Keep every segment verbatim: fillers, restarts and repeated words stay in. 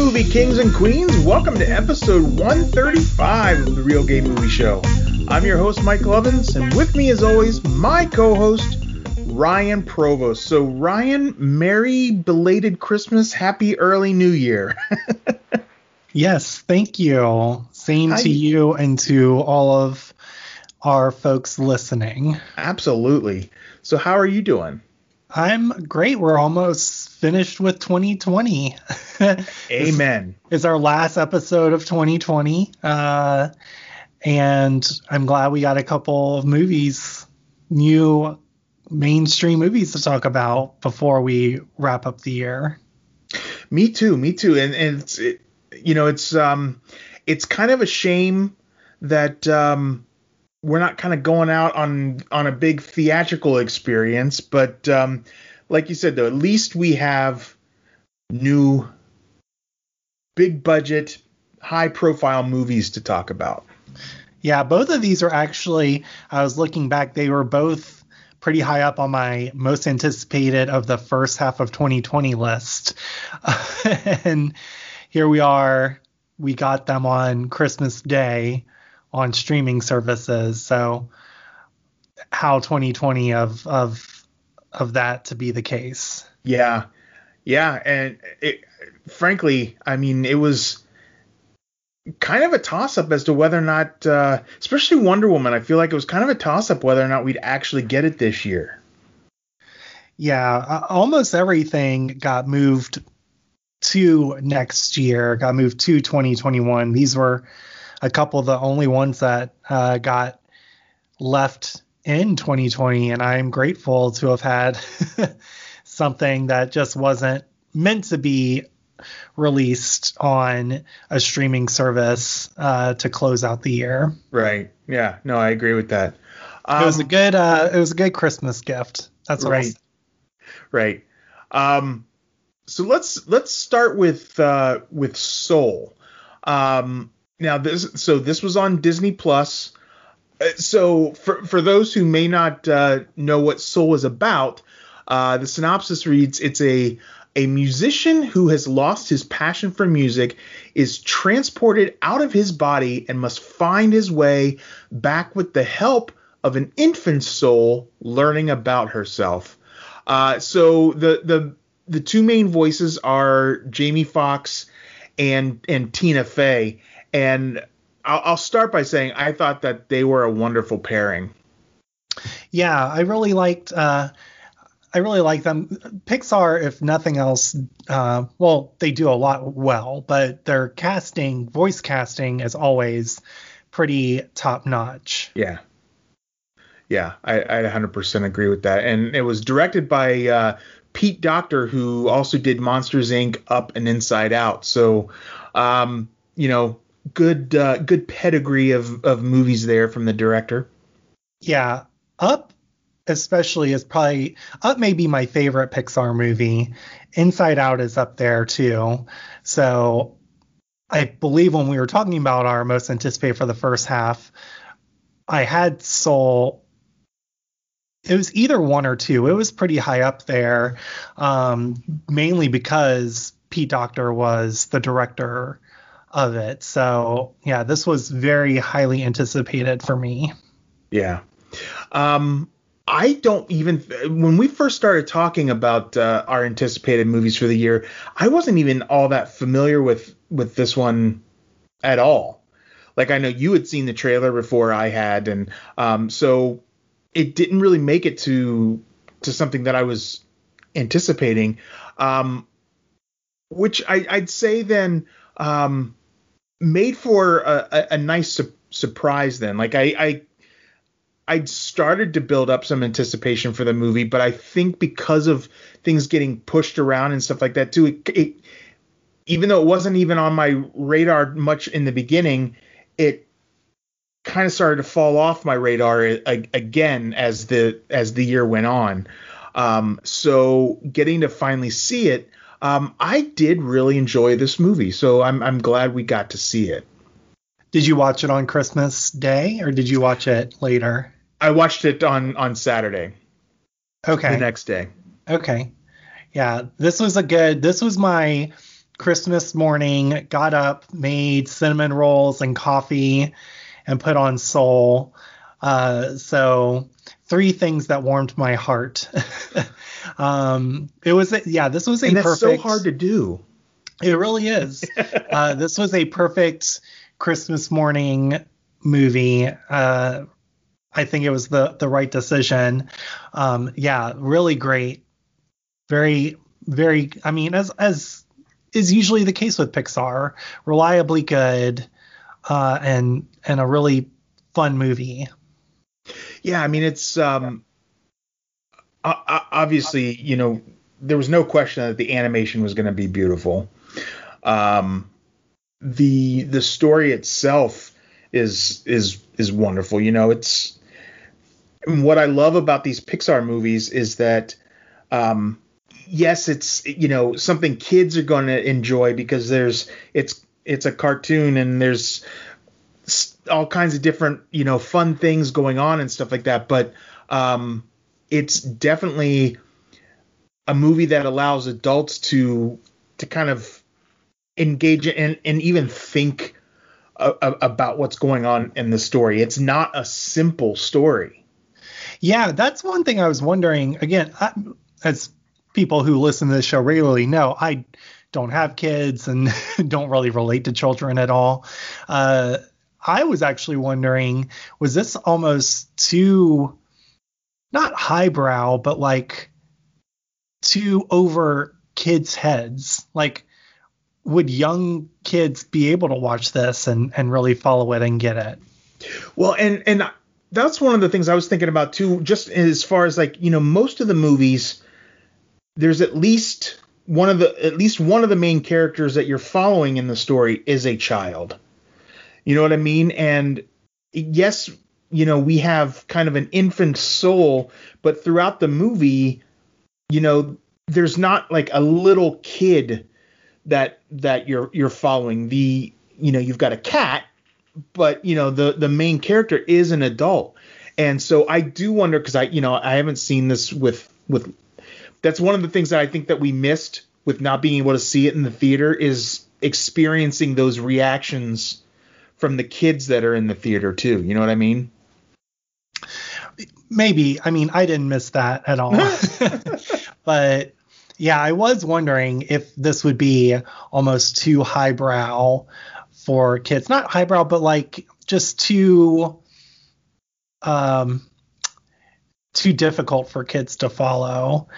movie kings and queens. Welcome to episode one thirty-five of the Real Gay Movie Show. I'm your host, Mike Lovins, and with me, as always, my co-host, Ryan Provost. So, Ryan, merry belated Christmas, happy early New Year. Yes, thank you. Same Hi. to you and to all of our folks listening. Absolutely. So, how are you doing? I'm great. We're almost finished with twenty twenty. Amen. It's our last episode of twenty twenty. Uh, and I'm glad we got a couple of movies, new mainstream movies to talk about before we wrap up the year. Me too. Me too. And, and it's, it, you know, it's, um, it's kind of a shame that, um, we're not kind of going out on, on a big theatrical experience, but, um, like you said, though, at least we have new big budget, high profile movies to talk about. Yeah, both of these are actually, I was looking back, they were both pretty high up on my most anticipated of the first half of twenty twenty list. And here we are, we got them on Christmas Day on streaming services. So how twenty twenty of of of that to be the case. Yeah. Yeah. And it, frankly, I mean, it was kind of a toss-up as to whether or not, uh, especially Wonder Woman, I feel like it was kind of a toss-up whether or not we'd actually get it this year. Yeah, uh, almost everything got moved to next year, got moved to twenty twenty-one. These were a couple of the only ones that uh, got left in twenty twenty, and I'm grateful to have had something that just wasn't meant to be released on a streaming service uh, to close out the year. Right. Yeah. No, I agree with that. Um, it was a good. Uh, it was a good Christmas gift. That's what right. I'll say. Right. Um, so let's let's start with uh, with Soul. Um, now this so this was on Disney Plus. Uh, So for for those who may not uh, know what Soul is about, uh, the synopsis reads: it's a a musician who has lost his passion for music is transported out of his body and must find his way back with the help of an infant soul learning about herself. Uh, so the the the two main voices are Jamie Foxx and and Tina Fey, and I'll, I'll start by saying I thought that they were a wonderful pairing. Yeah, I really liked. Uh, I really like them. Pixar, if nothing else, uh, well, they do a lot well, but their casting, voice casting, is always pretty top notch. Yeah. Yeah, I, I one hundred percent agree with that. And it was directed by uh, Pete Docter, who also did Monsters, Incorporated, Up, and Inside Out. So, um, you know, good uh, good pedigree of, of movies there from the director. Yeah, Up especially is probably, Up may be my favorite Pixar movie. Inside Out is up there too. So I believe when we were talking about our most anticipated for the first half, I had Soul. It was either one or two. It was pretty high up there, um, mainly because Pete Docter was the director of it. So, yeah, this was very highly anticipated for me. Yeah. Um, I don't even, when we first started talking about uh, our anticipated movies for the year, I wasn't even all that familiar with, with this one at all. Like, I know you had seen the trailer before I had, and um, so it didn't really make it to to something that I was anticipating, um, which I, I'd say then um, made for a, a, a nice su- surprise then. Like, I, I I'd started to build up some anticipation for the movie, but I think because of things getting pushed around and stuff like that too, it, it even though it wasn't even on my radar much in the beginning, it kind of started to fall off my radar again as the as the year went on. Um, so getting to finally see it, um, I did really enjoy this movie. So I'm I'm glad we got to see it. Did you watch it on Christmas Day or did you watch it later? I watched it on, on Saturday. Okay. The next day. Okay. Yeah, this was a good, this was my Christmas morning, got up, made cinnamon rolls and coffee, and put on Soul. Uh, so three things that warmed my heart. um, it was, a, yeah, this was a and that's perfect. so hard to do. It really is. uh, this was a perfect Christmas morning movie. Uh, I think it was the the right decision. Um, yeah, really great. Very, very. I mean, as as is usually the case with Pixar, reliably good, uh, and and a really fun movie. Yeah, I mean, it's um, obviously, you know, there was no question that the animation was going to be beautiful. Um, the the story itself is is is wonderful. You know, it's what I love about these Pixar movies is that, um, yes, it's, you know, something kids are going to enjoy because there's it's it's a cartoon and there's all kinds of different, you know, fun things going on and stuff like that. But um, it's definitely a movie that allows adults to to kind of engage in and even think a, a, about what's going on in the story. It's not a simple story. Yeah, that's one thing I was wondering. Again, I, as people who listen to this show regularly know, I don't have kids and don't really relate to children at all. Uh, I was actually wondering, was this almost too, not highbrow, but like too over kids' heads? Like, would young kids be able to watch this and, and really follow it and get it? Well, and and that's one of the things I was thinking about too, just as far as like, you know, most of the movies, there's at least one of the at least one of the main characters that you're following in the story is a child. You know what I mean? And yes, you know, we have kind of an infant soul, but throughout the movie, you know, there's not like a little kid that that you're you're following. The, you know, you've got a cat, but you know, the the main character is an adult. And so I do wonder, because I, you know, I haven't seen this with with that's one of the things that I think that we missed with not being able to see it in the theater, is experiencing those reactions from the kids that are in the theater too. You know what I mean? Maybe. I mean, I didn't miss that at all. But yeah, I was wondering if this would be almost too highbrow for kids. Not highbrow, but like just too um too difficult for kids to follow.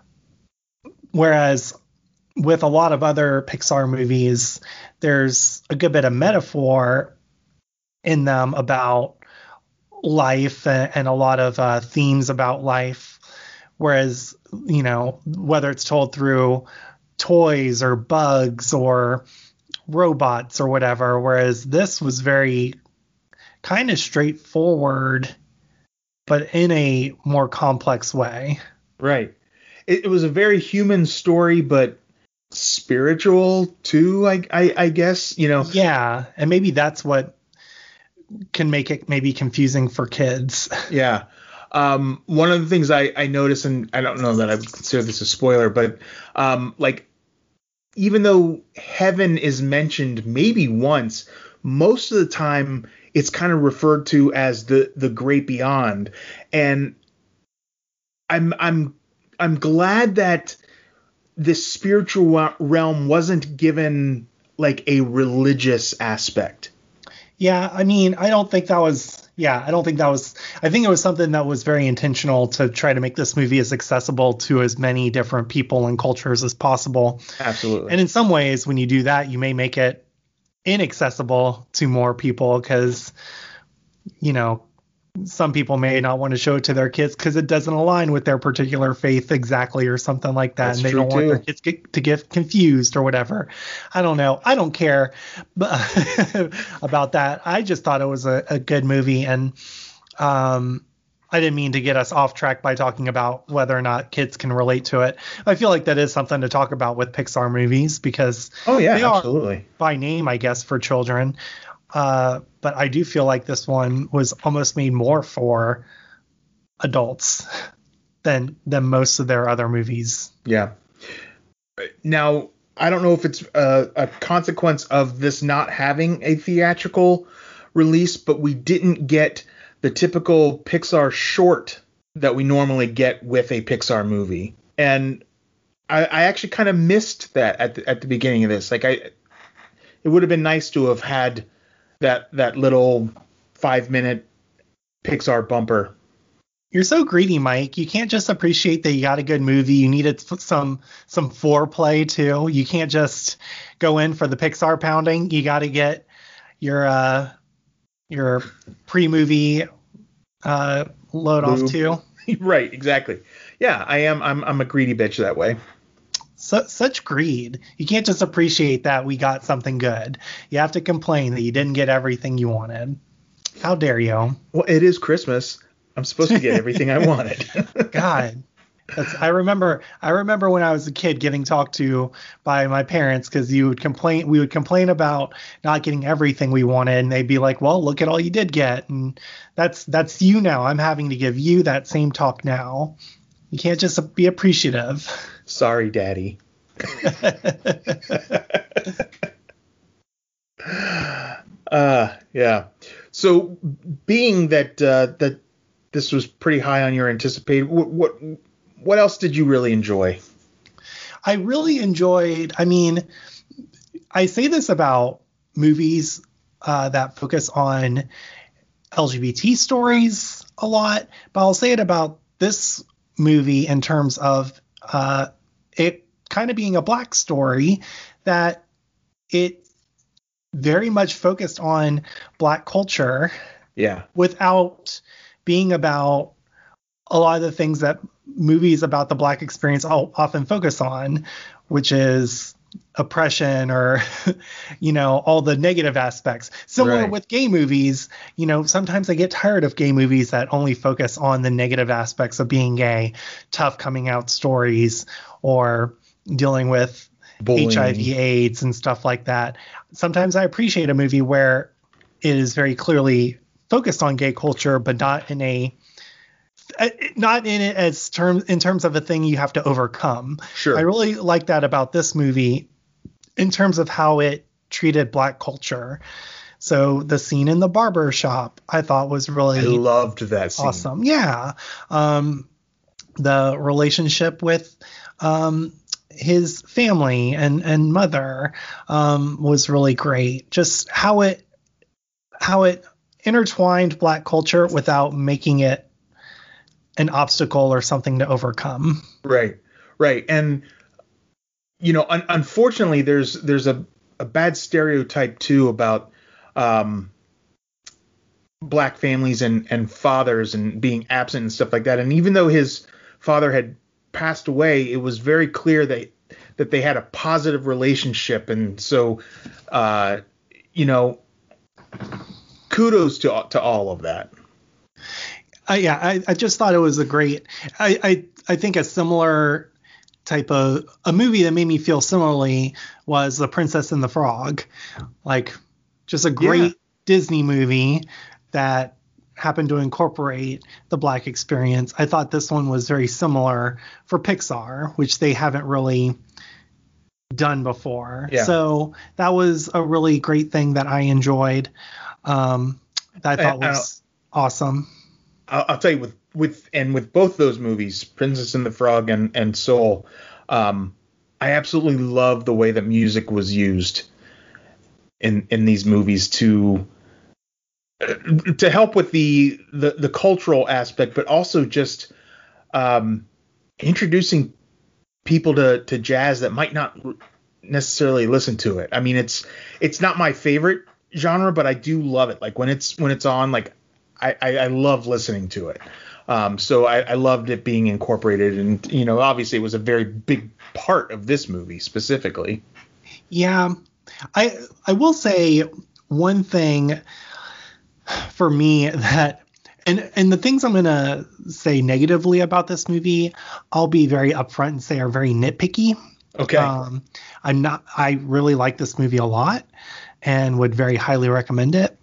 Whereas with a lot of other Pixar movies, there's a good bit of metaphor in them about life and a lot of uh, themes about life. Whereas, you know, whether it's told through toys or bugs or robots or whatever, whereas this was very kind of straightforward, but in a more complex way. Right. It, it was a very human story, but spiritual too, I, I, I guess, you know. Yeah, and maybe that's what can make it maybe confusing for kids. Yeah. Um, one of the things I, I noticed, and I don't know that I would consider this a spoiler, but um, like, even though heaven is mentioned maybe once, most of the time it's kind of referred to as the the great beyond. And I'm I'm I'm glad that this spiritual realm wasn't given like a religious aspect. Yeah, I mean, I don't think that was yeah, I don't think that was I think it was something that was very intentional to try to make this movie as accessible to as many different people and cultures as possible. Absolutely. And in some ways, when you do that, you may make it inaccessible to more people because, you know, some people may not want to show it to their kids because it doesn't align with their particular faith exactly or something like that. That's and they true don't want too. their kids get, to get confused or whatever. I don't know. I don't care about that. I just thought it was a, a good movie. And um, I didn't mean to get us off track by talking about whether or not kids can relate to it. I feel like that is something to talk about with Pixar movies because oh yeah, they absolutely. are by name, I guess, for children. Uh, but I do feel like this one was almost made more for adults than than most of their other movies. Yeah. Now, I don't know if it's a, a consequence of this not having a theatrical release, but we didn't get the typical Pixar short that we normally get with a Pixar movie. And I, I actually kind of missed that at the, at the beginning of this. Like, I, it would have been nice to have had that that little five minute Pixar bumper. You're so greedy, Mike. You can't just appreciate that you got a good movie. You needed some some foreplay too. You can't just go in for the Pixar pounding. You got to get your uh, your pre-movie uh, load off too. Right, exactly. Yeah, I am. I'm I'm a greedy bitch that way. So, such greed. You can't just appreciate that we got something good. You have to complain that you didn't get everything you wanted. How dare you? Well, it is Christmas. I'm supposed to get everything I wanted. God. That's, I remember I remember when I was a kid getting talked to by my parents because you would complain we would complain about not getting everything we wanted, and they'd be like, well, look at all you did get. And that's that's you now. I'm having to give you that same talk now. You can't just be appreciative. Sorry, Daddy. uh yeah. So being that uh, that this was pretty high on your anticipated, what, what what else did you really enjoy? I really enjoyed. I mean, I say this about movies uh, that focus on L G B T stories a lot, but I'll say it about this movie in terms of uh, it kind of being a black story, that it very much focused on black culture. Yeah. Without being about a lot of the things that movies about the black experience often focus on, which is oppression or, you know, all the negative aspects. Similar Right. with gay movies, you know, sometimes I get tired of gay movies that only focus on the negative aspects of being gay, tough coming out stories, or dealing with Bullying. H I V AIDS and stuff like that. Sometimes I appreciate a movie where it is very clearly focused on gay culture, but not in a not in it as terms in terms of a thing you have to overcome. Sure. I really like that about this movie in terms of how it treated black culture. So the scene in the barber shop I thought was really I loved that scene. awesome. Yeah. Um, the relationship with um, his family and, and mother um, was really great. Just how it how it intertwined black culture without making it an obstacle or something to overcome. Right, right. And, you know, un- unfortunately, there's there's a, a bad stereotype, too, about um, black families and, and fathers and being absent and stuff like that. And even though his father had passed away, it was very clear that, that they had a positive relationship. And so, uh, you know, kudos to to all of that. Uh, yeah, I, I just thought it was a great. I, I I think a similar type of a movie that made me feel similarly was The Princess and the Frog, like just a great Yeah. Disney movie that happened to incorporate the black experience. I thought this one was very similar for Pixar, which they haven't really done before. Yeah. So that was a really great thing that I enjoyed. Um, that I thought I- I was awesome. I'll, I'll tell you with with and with both those movies, Princess and the Frog and and Soul, um, I absolutely love the way that music was used in in these movies to to help with the the, the cultural aspect, but also just um, introducing people to to jazz that might not necessarily listen to it. I mean, it's it's not my favorite genre, but I do love it. Like when it's when it's on, like I, I, I love listening to it. Um, so I, I loved it being incorporated, and you know, obviously it was a very big part of this movie specifically. Yeah, I I will say one thing for me that and and the things I'm gonna say negatively about this movie, I'll be very upfront and say are very nitpicky. Okay. Um, I'm not. I really like this movie a lot and would very highly recommend it.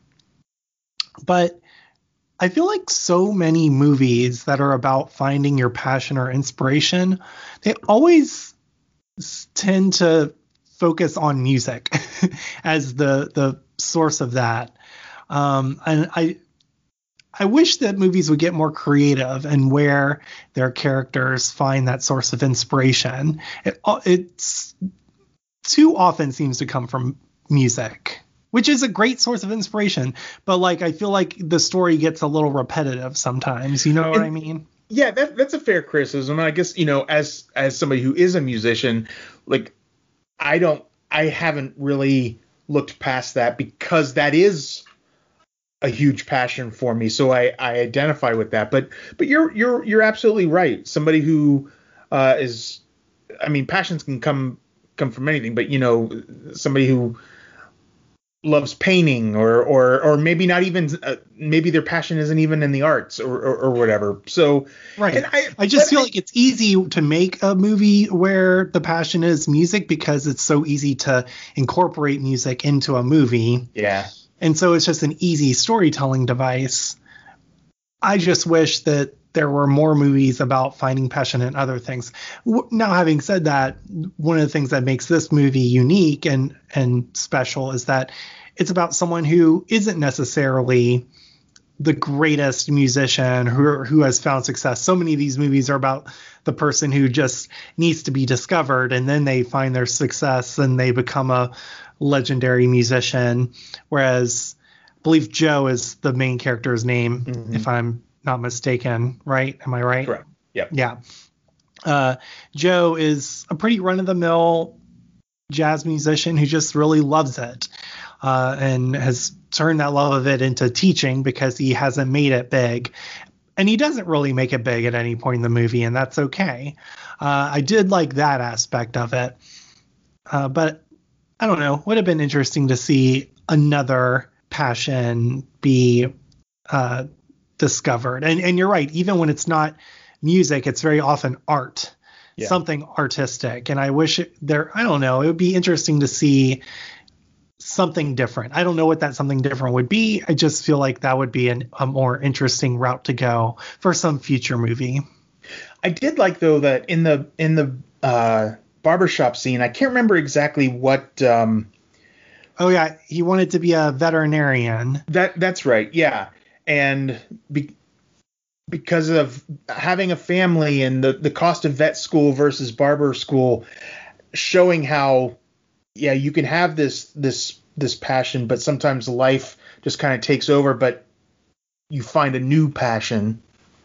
But I feel like so many movies that are about finding your passion or inspiration, they always s- tend to focus on music as the the source of that. Um, and I I wish that movies would get more creative and where their characters find that source of inspiration. It it's too often seems to come from music, which is a great source of inspiration. But like, I feel like the story gets a little repetitive sometimes. You know what and, I mean? Yeah, that, that's a fair criticism. I guess, you know, as as somebody who is a musician, like I don't, I haven't really looked past that because that is a huge passion for me. So I, I identify with that. But but you're you're you're absolutely right. Somebody who uh, is, I mean, passions can come come from anything. But you know, somebody who loves painting or or or maybe not even uh, maybe their passion isn't even in the arts or or, or whatever. So right. And I, I just feel I, like it's easy to make a movie where the passion is music because it's so easy to incorporate music into a movie. Yeah. And so it's just an easy storytelling device. I just wish that there were more movies about finding passion in other things. Now, having said that, one of the things that makes this movie unique and, and special is that it's about someone who isn't necessarily the greatest musician who, who has found success. So many of these movies are about the person who just needs to be discovered, and then they find their success and they become a legendary musician. Whereas I believe Joe is the main character's name, mm-hmm. if I'm not mistaken, right? Am I right? Correct. Yep. Yeah. Uh, Joe is a pretty run-of-the-mill jazz musician who just really loves it, uh, and has turned that love of it into teaching because he hasn't made it big. And he doesn't really make it big at any point in the movie, and that's okay. Uh, I did like that aspect of it. Uh, but I don't know. Would have been interesting to see another passion be uh, discovered. And and you're right. Even when it's not music, it's very often art, yeah. something artistic. And I wish it, there. I don't know. It would be interesting to see something different. I don't know what that something different would be. I just feel like that would be an, a more interesting route to go for some future movie. I did like though that in the in the uh, barbershop scene, I can't remember exactly what. Um, oh yeah, he wanted to be a veterinarian. That that's right. Yeah, and be, because of having a family and the the cost of vet school versus barber school, showing how yeah you can have this this this passion, but sometimes life just kind of takes over. But you find a new passion.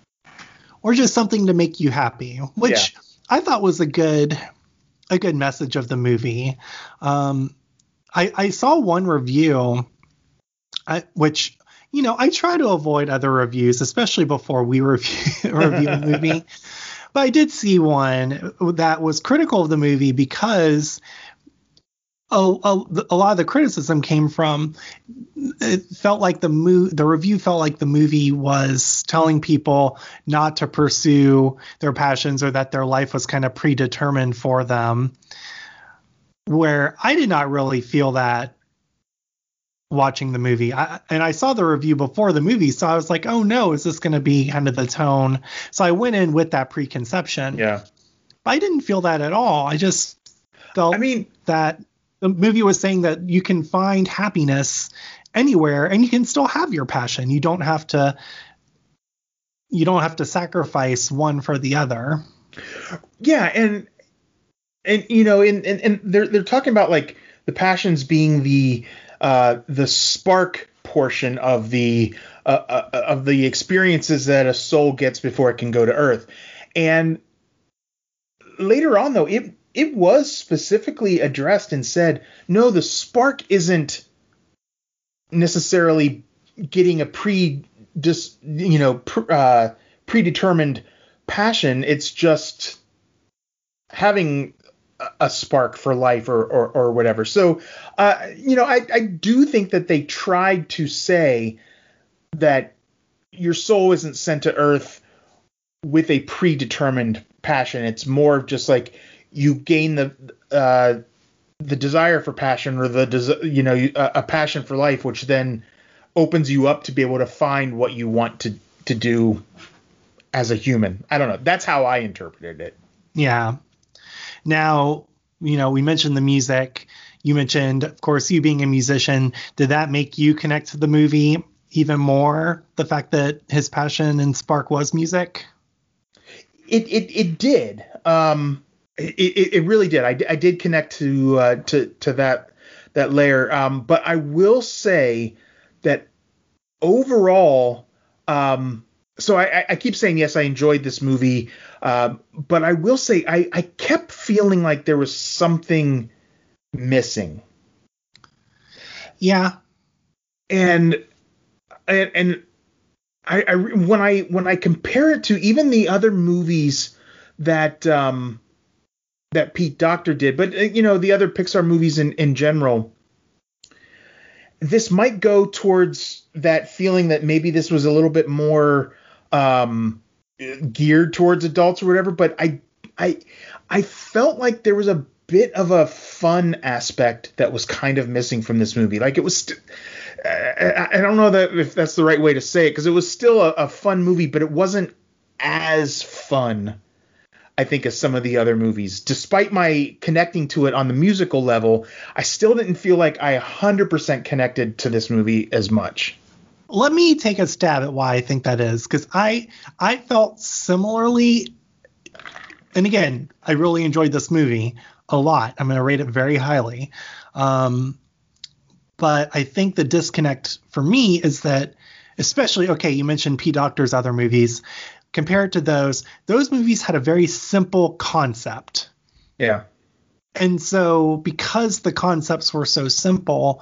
Or just something to make you happy, which yeah. I thought was a good a good message of the movie. Um, I, I saw one review, I, which, you know, I try to avoid other reviews, especially before we review, review a movie. But I did see one that was critical of the movie because a, a, a lot of the criticism came from, it felt like the mo- the review felt like the movie was telling people not to pursue their passions or that their life was kind of predetermined for them, where I did not really feel that watching the movie. I, and I saw the review before the movie, so I was like, oh no, is this going to be kind of the tone? So I went in with that preconception. Yeah. But I didn't feel that at all. I just felt I mean, that the movie was saying that you can find happiness anywhere and you can still have your passion. You don't have to you don't have to sacrifice one for the other. Yeah, and and you know, and and, and they're they're talking about like the passions being the uh, the spark portion of the uh, uh, of the experiences that a soul gets before it can go to Earth. And later on, though, it it was specifically addressed and said, no, the spark isn't necessarily getting a pre just you know pr- uh, predetermined passion. It's just having a spark for life or or, or whatever. So uh, you know, I, I do think that they tried to say that your soul isn't sent to Earth with a predetermined passion. It's more of just like you gain the uh, the desire for passion, or the des- you know a, a passion for life, which then opens you up to be able to find what you want to to do as a human. I don't know. That's how I interpreted it. Yeah. Now, you know, we mentioned the music. You mentioned, of course, you being a musician. Did that make you connect to the movie even more? The fact that his passion and spark was music? It it it did. Um, it, it it really did. I, I did connect to uh, to to that that layer. Um, but I will say that overall, um, so I, I keep saying yes, I enjoyed this movie. Um, but I will say I I kept feeling like there was something missing. Yeah. And and, and I, I when I when I compare it to even the other movies that um that Pete Docter did, but uh, you know, the other Pixar movies in in general, this might go towards that feeling that maybe this was a little bit more um geared towards adults or whatever, but I I I felt like there was a bit of a fun aspect that was kind of missing from this movie. Like it was st- I, I don't know that if that's the right way to say it, because it was still a, a fun movie, but it wasn't as fun, I think, as some of the other movies. Despite my connecting to it on the musical level, I still didn't feel like I one hundred percent connected to this movie as much. Let me take a stab at why I think that is, because I I felt similarly. And again, I really enjoyed this movie a lot. I'm going to rate it very highly. Um, but I think the disconnect for me is that, especially, okay, you mentioned P. Docter's other movies. Compared to those, those movies had a very simple concept. Yeah. And so because the concepts were so simple,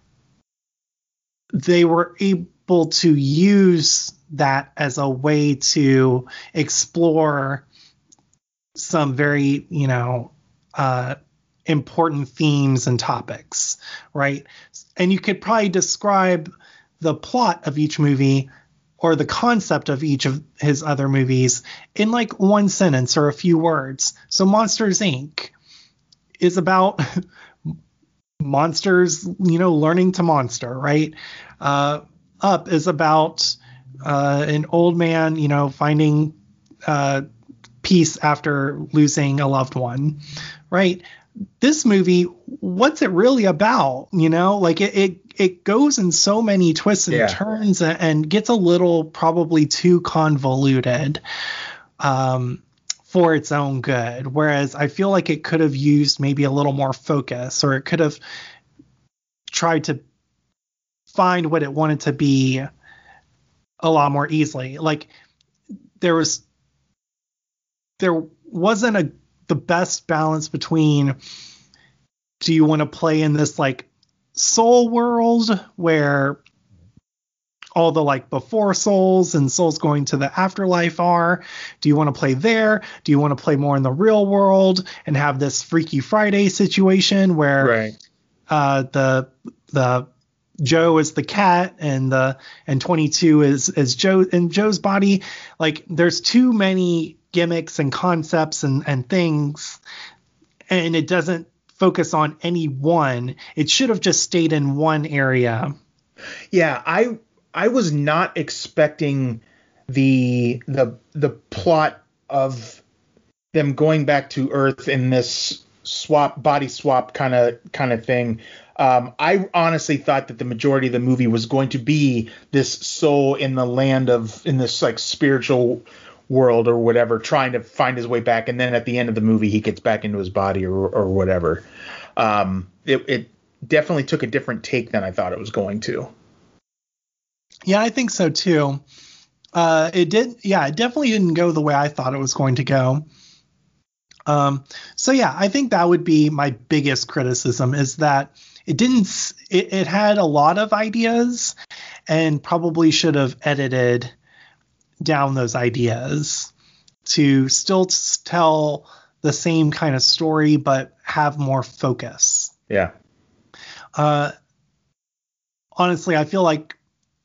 they were able to use that as a way to explore some very, you know, uh, important themes and topics, right? And you could probably describe the plot of each movie or the concept of each of his other movies in like one sentence or a few words. So Monsters, Incorporated is about monsters, you know, learning to monster, right? Uh, Up is about uh, an old man, you know, finding uh, peace after losing a loved one, right? This movie, what's it really about? You know, like it it, it goes in so many twists and yeah. turns and, and gets a little probably too convoluted um, for its own good. Whereas I feel like it could have used maybe a little more focus, or it could have tried to find what it wanted to be a lot more easily. Like there was, there wasn't a the best balance between, do you want to play in this like soul world where all the like before souls and souls going to the afterlife are? Do you want to play there? Do you want to play more in the real world and have this Freaky Friday situation where right. uh, the the Joe is the cat and the and twenty-two is is Joe in Joe's body? Like there's too many gimmicks and concepts and, and things, and it doesn't focus on any one. It should have just stayed in one area. Yeah, I I was not expecting the the the plot of them going back to Earth in this swap body swap kind of kind of thing. Um, I honestly thought that the majority of the movie was going to be this soul in the land of in this like spiritual world or whatever, trying to find his way back, and then at the end of the movie he gets back into his body or or whatever. Um, it, it definitely took a different take than I thought it was going to. Yeah, I think so too. Uh, it did. Yeah, it definitely didn't go the way I thought it was going to go. Um, so yeah, I think that would be my biggest criticism, is that it didn't. It, it had a lot of ideas, and probably should have edited down those ideas to still tell the same kind of story, but have more focus. Yeah. Uh, honestly, I feel like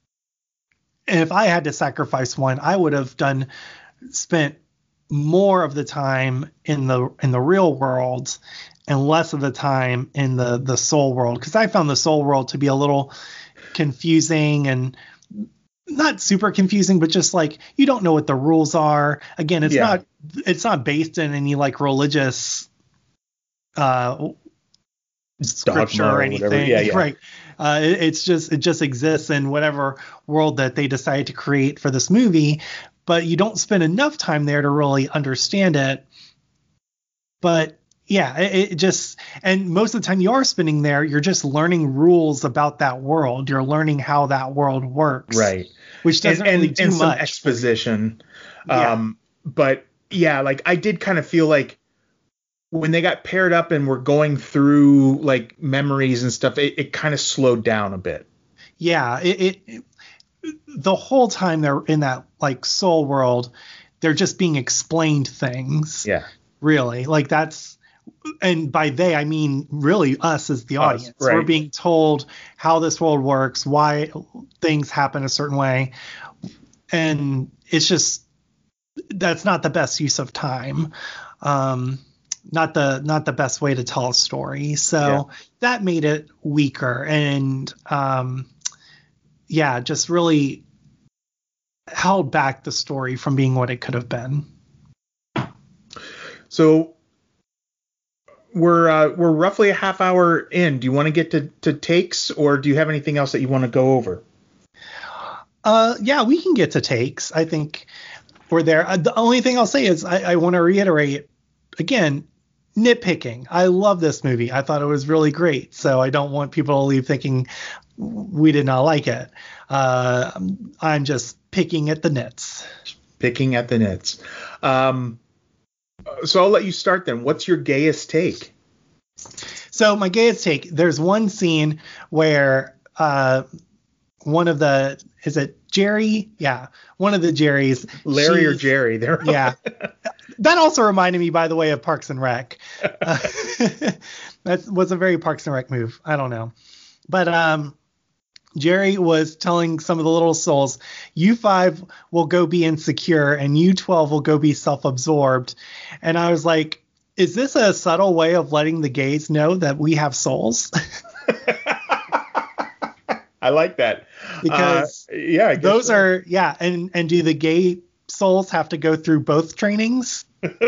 if I had to sacrifice one, I would have done spent more of the time in the in the real world and less of the time in the the soul world, because I found the soul world to be a little confusing, and not super confusing, but just like you don't know what the rules are. Again, it's yeah. not it's not based in any like religious uh scripture Dogma or or anything, whatever. Yeah, yeah. right? Uh, it, it's just it just exists in whatever world that they decide to create for this movie, but you don't spend enough time there to really understand it. But yeah, it, it just and most of the time you are spending there, you're just learning rules about that world. You're learning how that world works, Right. Which doesn't and, really and, do and some much. exposition. Yeah. Um, but yeah, like I did kind of feel like when they got paired up and were going through like memories and stuff, it, it kind of slowed down a bit. Yeah, it, it, it the whole time they're in that like soul world, they're just being explained things. Yeah. Really, like that's, and by they I mean really us as the Us, audience. right. We're being told how this world works, why things happen a certain way, and it's just that's not the best use of time. Um, not the not the best way to tell a story. So Yeah. that made it weaker, and um, yeah, just really held back the story from being what it could have been. So we're uh, we're roughly a half hour in. Do you want to get to, to takes, or do you have anything else that you want to go over? Uh, yeah, we can get to takes. I think we're there. Uh, the only thing I'll say is I, I want to reiterate again, nitpicking. I love this movie. I thought it was really great. So I don't want people to leave thinking we did not like it. Uh, I'm just picking at the nits. Picking at the nits. Um, so I'll let you start then. What's your gayest take? So my gayest take, there's one scene where uh, one of the, is it Jerry? Yeah, one of the Jerrys. Larry or Jerry. There. Yeah. That also reminded me, by the way, of Parks and Rec. Uh, that was a very Parks and Rec move. I don't know. But um, Jerry was telling some of the little souls, you five will go be insecure and you twelve will go be self-absorbed. And I was like, is this a subtle way of letting the gays know that we have souls? I like that. Because uh, yeah, I guess those so. are, yeah. And, and do the gay souls have to go through both trainings?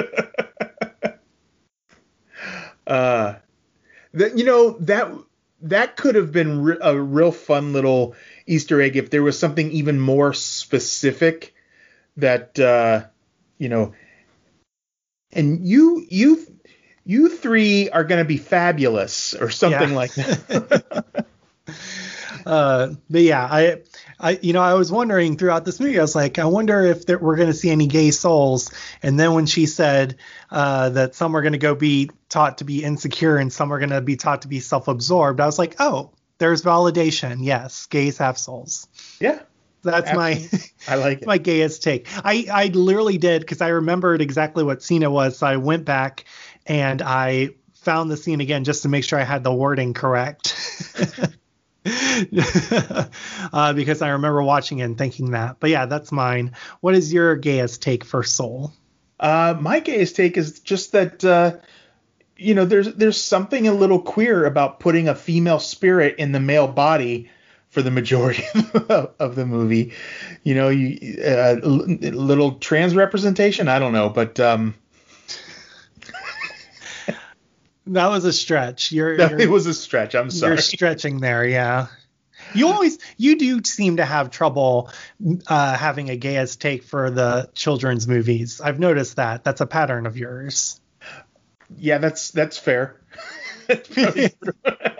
uh, that, you know, that, that could have been re- a real fun little Easter egg if there was something even more specific that, uh, you know, and you, you, you three are going to be fabulous or something Yeah. like that. uh, but yeah, I, I, you know, I was wondering throughout this movie, I was like, I wonder if there, we're going to see any gay souls. And then when she said uh, that some are going to go be taught to be insecure and some are going to be taught to be self-absorbed, I was like, oh, there's validation. Yes, gays have souls. Yeah. That's Absolutely. my I like it. my gayest take. I, I literally did because I remembered exactly what scene it was. So I went back and I found the scene again just to make sure I had the wording correct. uh, because I remember watching it and thinking that. But yeah, that's mine. What is your gayest take for Soul? Uh, my gayest take is just that, uh, you know, there's there's something a little queer about putting a female spirit in the male body for the majority of the movie. You know, you uh, a little trans representation. I don't know, but um, that was a stretch. You're, no, you're it was a stretch. I'm sorry. You're stretching there, yeah. You always, you do seem to have trouble uh, having a gayest take for the children's movies. I've noticed that. That's a pattern of yours. Yeah, that's that's fair. That's probably true.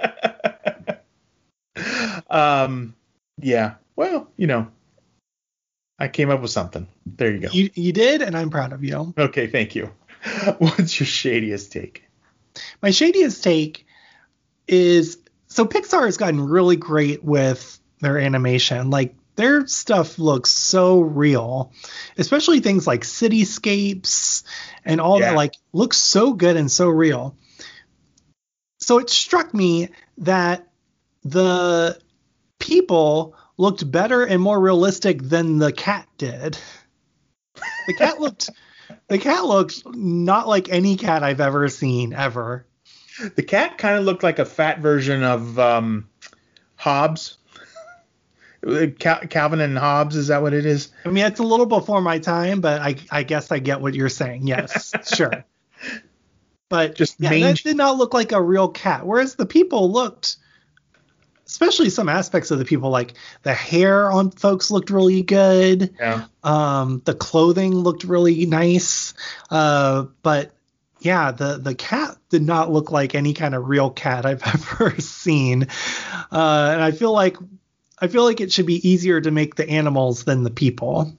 um, yeah. Well, you know, I came up with something. There you go. You you did, and I'm proud of you. Okay, thank you. What's your shadiest take? My shadiest take is, so Pixar has gotten really great with their animation. Like, their stuff looks so real, especially things like cityscapes and all Yeah. that, like, looks so good and so real. So it struck me that the people looked better and more realistic than the cat did. The cat looked the cat looked not like any cat I've ever seen ever. The cat kind of looked like a fat version of um, Hobbes. Cal- Calvin and Hobbes, is that what it is? I mean, it's a little before my time, but I I guess I get what you're saying. Yes, sure. But Just yeah, main- that did not look like a real cat. Whereas the people looked, especially some aspects of the people, like the hair on folks looked really good. Yeah. Um, the clothing looked really nice. Uh, but yeah, the, the cat did not look like any kind of real cat I've ever seen. Uh, and I feel like, I feel like it should be easier to make the animals than the people.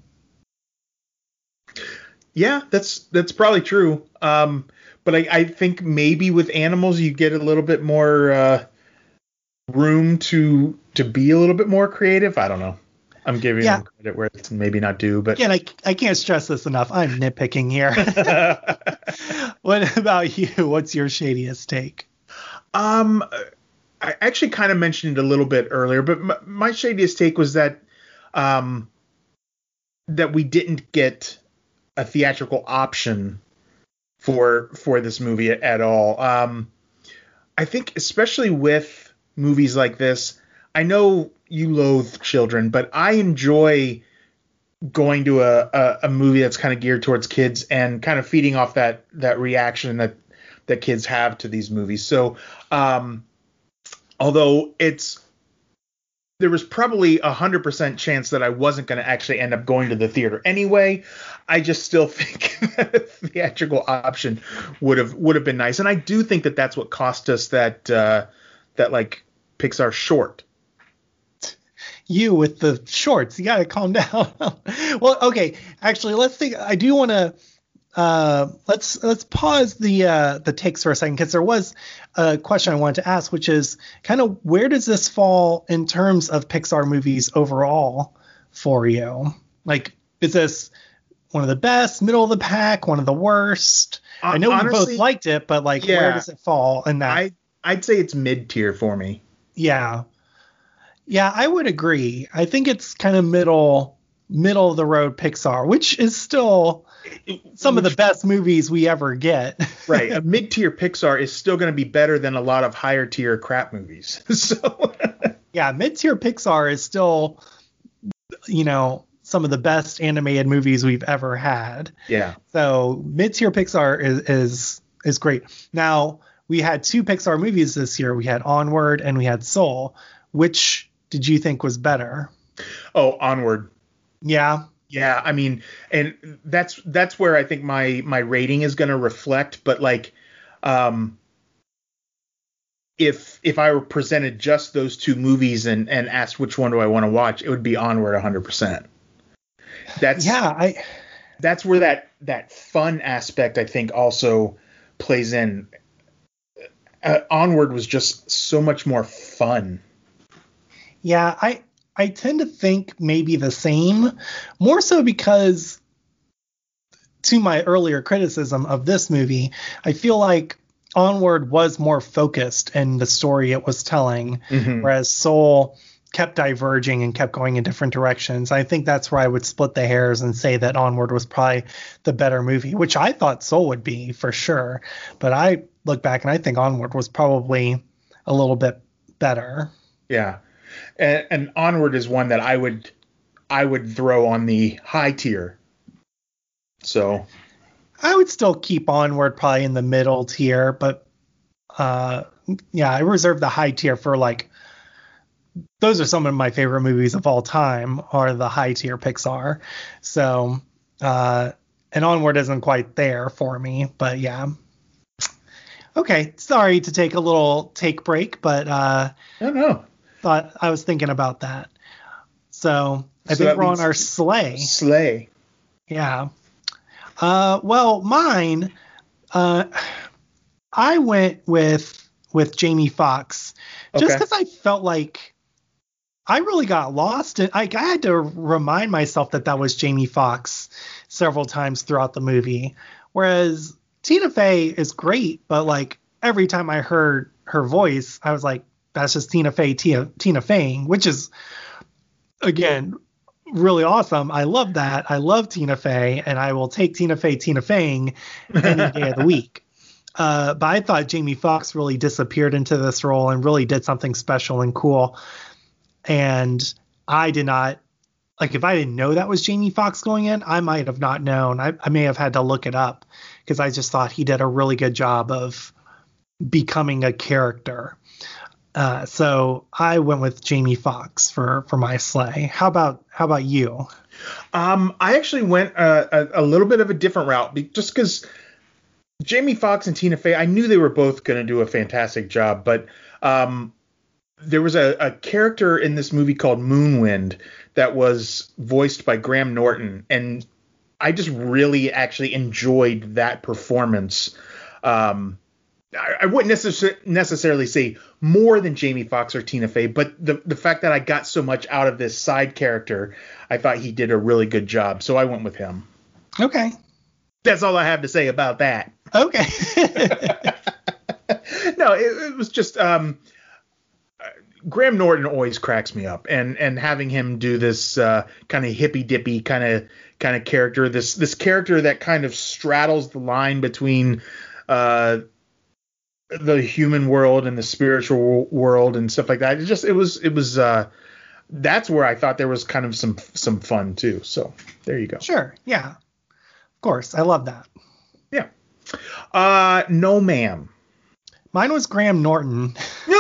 Yeah, that's that's probably true. Um, but I, I think maybe with animals you get a little bit more uh, room to to be a little bit more creative. I don't know. I'm giving Yeah. them credit where it's maybe not due, but Again, I, I can't stress this enough. I'm nitpicking here. What about you? What's your shadiest take? um, I actually kind of mentioned it a little bit earlier, but my, my shadiest take was that um that we didn't get a theatrical option for for this movie at all. Um, I think especially with movies like this, I know you loathe children, but I enjoy going to a, a, a movie that's kind of geared towards kids and kind of feeding off that that reaction that that kids have to these movies. So um, although it's there was probably a hundred percent chance that I wasn't going to actually end up going to the theater anyway. I just still think that a theatrical option would have would have been nice, and I do think that that's what cost us that uh, that like Pixar short. You with the shorts, you gotta calm down. Well, okay, actually, let's think. I do want to uh, let's let's pause the uh, the takes for a second, because there was a question I wanted to ask, which is kind of where does this fall in terms of Pixar movies overall for you? Like, is this one of the best, middle of the pack, one of the worst? I know Honestly, we both liked it, but like, yeah, where does it fall in that? I I'd say it's mid tier for me. Yeah. Yeah, I would agree. I think it's kind of middle middle of the road Pixar, which is still some of the best movies we ever get. Right. A mid tier Pixar is still going to be better than a lot of higher tier crap movies. So yeah, mid tier Pixar is still, you know, some of the best animated movies we've ever had. Yeah. So mid tier Pixar is is is great. Now, we had two Pixar movies this year. We had Onward and we had Soul. Which did you think was better? Oh, Onward. Yeah. Yeah, I mean, and that's that's where I think my my rating is going to reflect. But like, um, if if I were presented just those two movies and and asked which one do I want to watch, it would be Onward one hundred percent. That's yeah, I. That's where that that fun aspect I think also plays in. Uh, Onward was just so much more fun. Yeah, I I tend to think maybe the same, more so because, to my earlier criticism of this movie, I feel like Onward was more focused in the story it was telling, Mm-hmm. whereas Soul kept diverging and kept going in different directions. I think that's where I would split the hairs and say that Onward was probably the better movie, which I thought Soul would be for sure. But I look back and I think Onward was probably a little bit better. Yeah. And, and Onward is one that I would I would throw on the high tier. So I would still keep Onward probably in the middle tier, but uh, yeah, I reserve the high tier for like those are some of my favorite movies of all time are the high tier Pixar. So uh, and Onward isn't quite there for me, but yeah. Okay, sorry to take a little take break, but uh, I don't know. Thought I was thinking about that. So I So think that we're on leads- our sleigh. Slay. Yeah. Uh, well, mine, uh, I went with with Jamie Foxx just Okay. because I felt like I really got lost. In, I, I had to remind myself that that was Jamie Foxx several times throughout the movie. Whereas Tina Fey is great, but like every time I heard her voice, I was like, that's just Tina Fey, Tina, Tina Feying, which is, again, really awesome. I love that. I love Tina Fey, and I will take Tina Fey, Tina Feying any day of the week. Uh, but I thought Jamie Foxx really disappeared into this role and really did something special and cool. And I did not like if I didn't know that was Jamie Foxx going in, I might have not known. I, I may have had to look it up because I just thought he did a really good job of becoming a character. Uh, so I went with Jamie Foxx for, for my sleigh. How about how about you? Um, I actually went a, a, a little bit of a different route be- just because Jamie Foxx and Tina Fey, I knew they were both going to do a fantastic job, but um, there was a, a character in this movie called Moonwind that was voiced by Graham Norton, and I just really actually enjoyed that performance. Um, I, I wouldn't necess- necessarily say more than Jamie Foxx or Tina Fey, but the the fact that I got so much out of this side character, I thought he did a really good job, so I went with him. Okay. That's all I have to say about that. Okay. No, it, it was just um, uh, Graham Norton always cracks me up, and and having him do this uh, kind of hippy dippy kind of kind of character, this this character that kind of straddles the line between uh, the human world and the spiritual world and stuff like that. It just it was it was uh, that's where I thought there was kind of some some fun too. So there you go. Sure. Yeah. Of course. I love that. Yeah. Uh, no, ma'am. Mine was Graham Norton.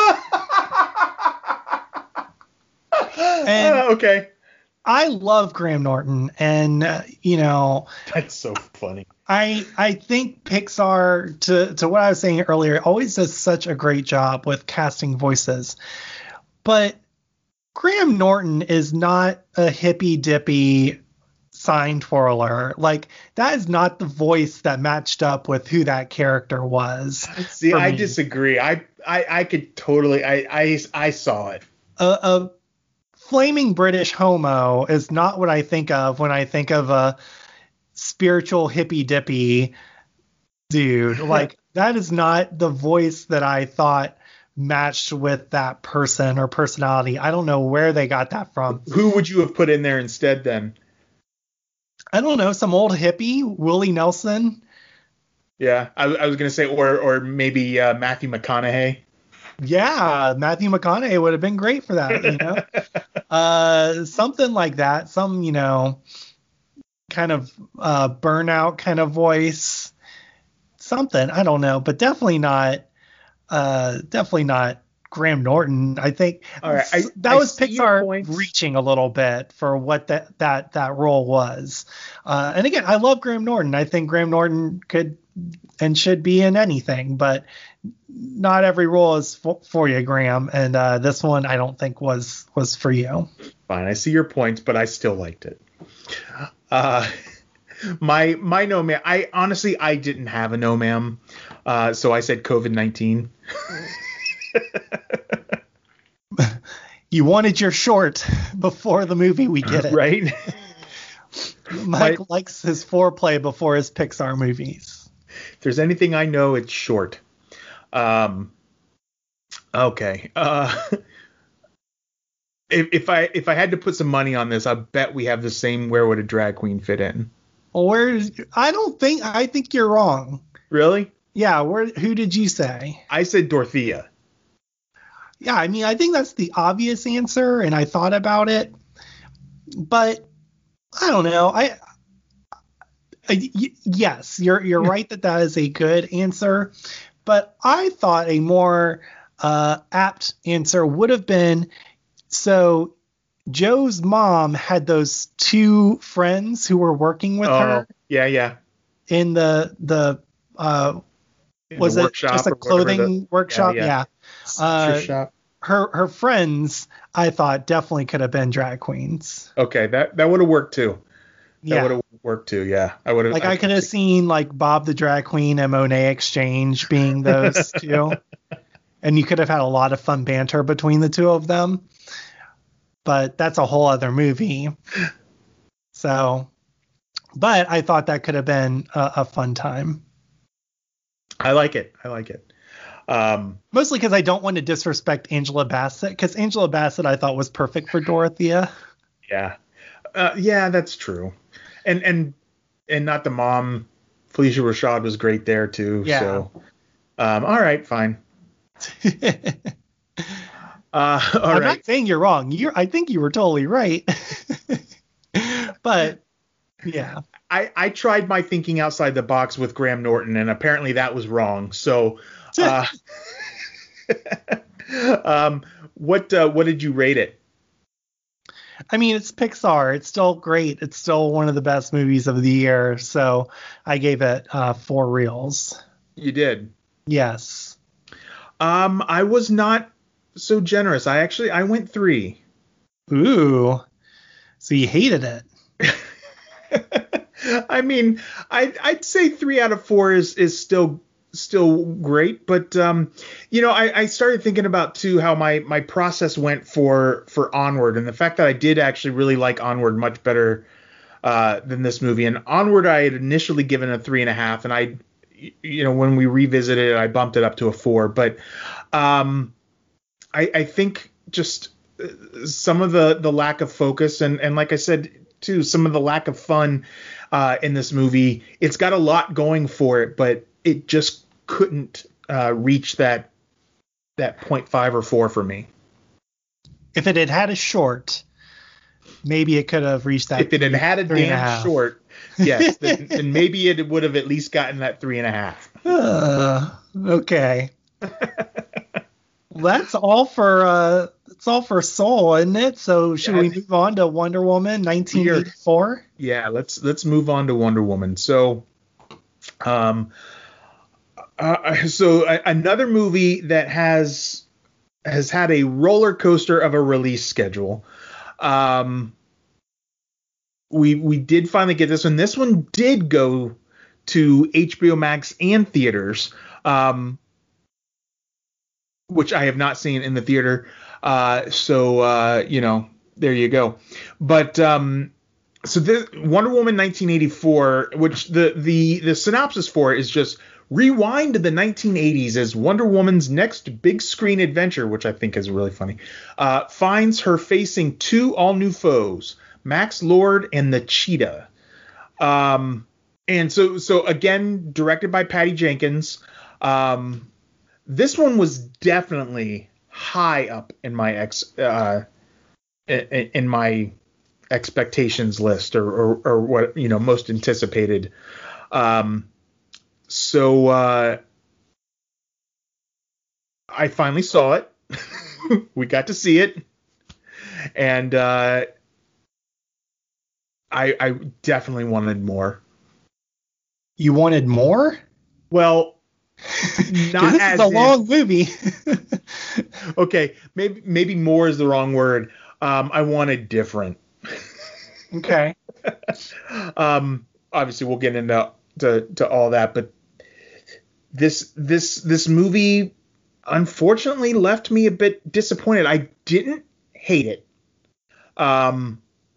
And uh, okay. I love Graham Norton, and uh, you know, that's so funny. I I think Pixar, to to what I was saying earlier, always does such a great job with casting voices. But Graham Norton is not a hippy dippy sign twirler. Like, that is not the voice that matched up with who that character was. See, I disagree. I, I I could totally. I I I saw it. A, a flaming British homo is not what I think of when I think of a spiritual hippy dippy dude. Like, that is not the voice that I thought matched with that person or personality. I don't know where they got that from. Who would you have put in there instead then? I don't know, some old hippie, Willie Nelson. Yeah, I, I was gonna say, or or maybe uh, Matthew McConaughey. Yeah, Matthew McConaughey would have been great for that, you know. uh, something like that, some you know, kind of uh, burnout kind of voice, something. I don't know, but definitely not, uh, definitely not Graham Norton. I think All right, I, that I was Pixar points. reaching a little bit for what that that that role was. Uh, and again, I love Graham Norton. I think Graham Norton could and should be in anything, but not every role is for, for you, Graham. And uh, this one, I don't think was was for you. Fine, I see your points, but I still liked it. Uh, my my no ma'am. I honestly I didn't have a no ma'am, uh, so I said COVID nineteen. You wanted your short before the movie. We get it, right? Mike My, likes his foreplay before his Pixar movies. If there's anything I know, it's short. Um. Okay. Uh. If, if I if I had to put some money on this, I bet we have the same Where Would a Drag Queen Fit In? Where? I don't think. I think you're wrong. Really? Yeah. Where? Who did you say? I said Dorothea. Yeah. I mean, I think that's the obvious answer, and I thought about it, but I don't know. I. I y- yes, you're you're right that that is a good answer, but I thought a more uh, apt answer would have been. So Joe's mom had those two friends who were working with oh, her. Yeah, yeah. In the the uh, in was the it just a clothing the, workshop? Yeah. yeah. yeah. Uh, shop. Her her friends, I thought definitely could have been drag queens. Okay, that that would have worked too. That yeah. would have worked too. Yeah, I would have. Like I, I could have seen like Bob the Drag Queen and Monet Exchange being those two, and you could have had a lot of fun banter between the two of them. But that's a whole other movie. So, but I thought that could have been a, a fun time. I like it. I like it. Um, Mostly because I don't want to disrespect Angela Bassett, because Angela Bassett I thought was perfect for Dorothea. Yeah. Uh, yeah, that's true. And and and not the mom. Felicia Rashad was great there too. Yeah. So, um, all right, fine. Uh, all I'm right. not saying you're wrong. You're, I think you were totally right. But yeah. I, I tried my thinking outside the box with Graham Norton, and apparently that was wrong. So, uh, um, what uh, what did you rate it? I mean, it's Pixar. It's still great. It's still one of the best movies of the year. So I gave it uh, four reels. You did? Yes. Um, I was not so generous. I actually I went three. Ooh. So you hated it. I mean, I I'd say three out of four is is still still great, but um, you know, I, I started thinking about too how my my process went for for Onward, and the fact that I did actually really like Onward much better uh, than this movie. And Onward, I had initially given a three and a half, and I, you know, when we revisited it, I bumped it up to a four. But um, I I think just some of the the lack of focus, and and like I said too, some of the lack of fun uh, in this movie. It's got a lot going for it, but it just couldn't uh, reach that that point five or four for me. If it had had a short, maybe it could have reached that. If it had had a damn short, yes, then, then maybe it would have at least gotten that three and a half. Uh, okay. Well, that's all for uh, that's all for Soul, isn't it? So should yeah, we move on to Wonder Woman nineteen eighty-four? Yeah, let's let's move on to Wonder Woman. So, um, uh, so a, another movie that has has had a roller coaster of a release schedule. Um, we we did finally get this one. This one did go to H B O Max and theaters. Um. Which I have not seen in the theater. Uh, so, uh, you know, there you go. But um, so this Wonder Woman nineteen eighty-four, which the, the, the synopsis for it is just rewind to the nineteen eighties as Wonder Woman's next big screen adventure, which I think is really funny, uh, finds her facing two all new foes, Max Lord and the Cheetah. Um, and so, so again, directed by Patty Jenkins. Um, This one was definitely high up in my ex uh, in, in my expectations list, or, or or what you know most anticipated. Um, so uh, I finally saw it. We got to see it, and uh, I I definitely wanted more. You wanted more? Well. Not this as is a in, long movie. Okay, maybe maybe more is the wrong word. Um, I wanted different. Okay. um, obviously we'll get into to, to all that, but this this this movie unfortunately left me a bit disappointed. I didn't hate it. Um,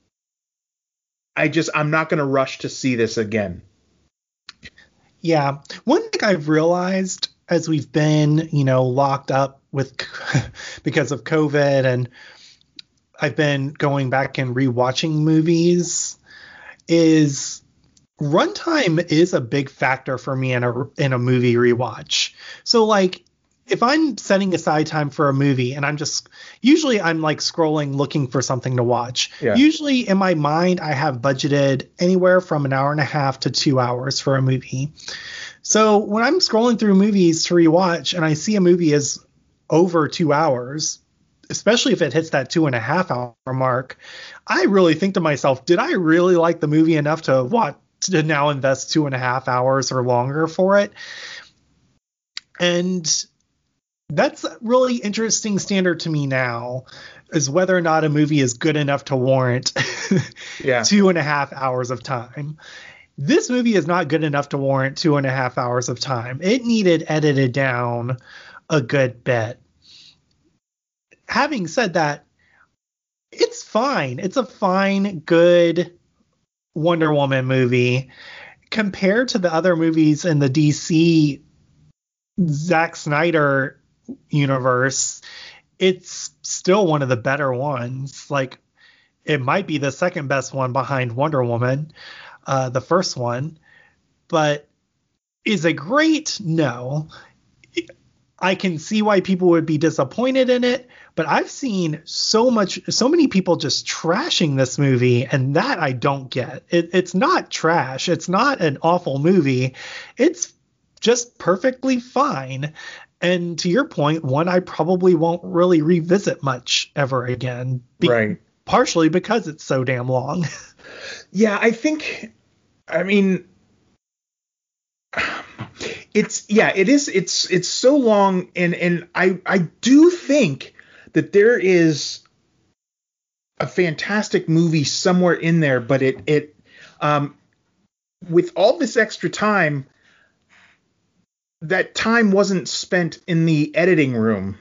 I just I'm not going to rush to see this again. Yeah. One thing I've realized as we've been, you know, locked up with because of COVID, and I've been going back and rewatching movies, is runtime is a big factor for me in a in a movie rewatch. So like if I'm setting aside time for a movie and I'm just usually I'm like scrolling looking for something to watch. Yeah. Usually in my mind I have budgeted anywhere from an hour and a half to two hours for a movie. So when I'm scrolling through movies to rewatch and I see a movie is over two hours, especially if it hits that two and a half hour mark, I really think to myself, did I really like the movie enough to watch to now invest two and a half hours or longer for it? And that's a really interesting standard to me now, is whether or not a movie is good enough to warrant yeah. two and a half hours of time. This movie is not good enough to warrant two and a half hours of time. It needed edited down a good bit. Having said that, it's fine. It's a fine, good Wonder Woman movie compared to the other movies in the D C Zack Snyder universe. It's still one of the better ones. Like, it might be the second best one behind Wonder Woman, uh, the first one. But is it great? No. I can see why people would be disappointed in it, but I've seen so much, so many people just trashing this movie, and that I don't get. It, it's not trash. It's not an awful movie. It's just perfectly fine. And to your point, one I probably won't really revisit much ever again. Be- right. Partially because it's so damn long. Yeah, I think, I mean, it's, yeah, it is, it's, it's so long. And, and I, I do think that there is a fantastic movie somewhere in there, but it, it, um, with all this extra time, that time wasn't spent in the editing room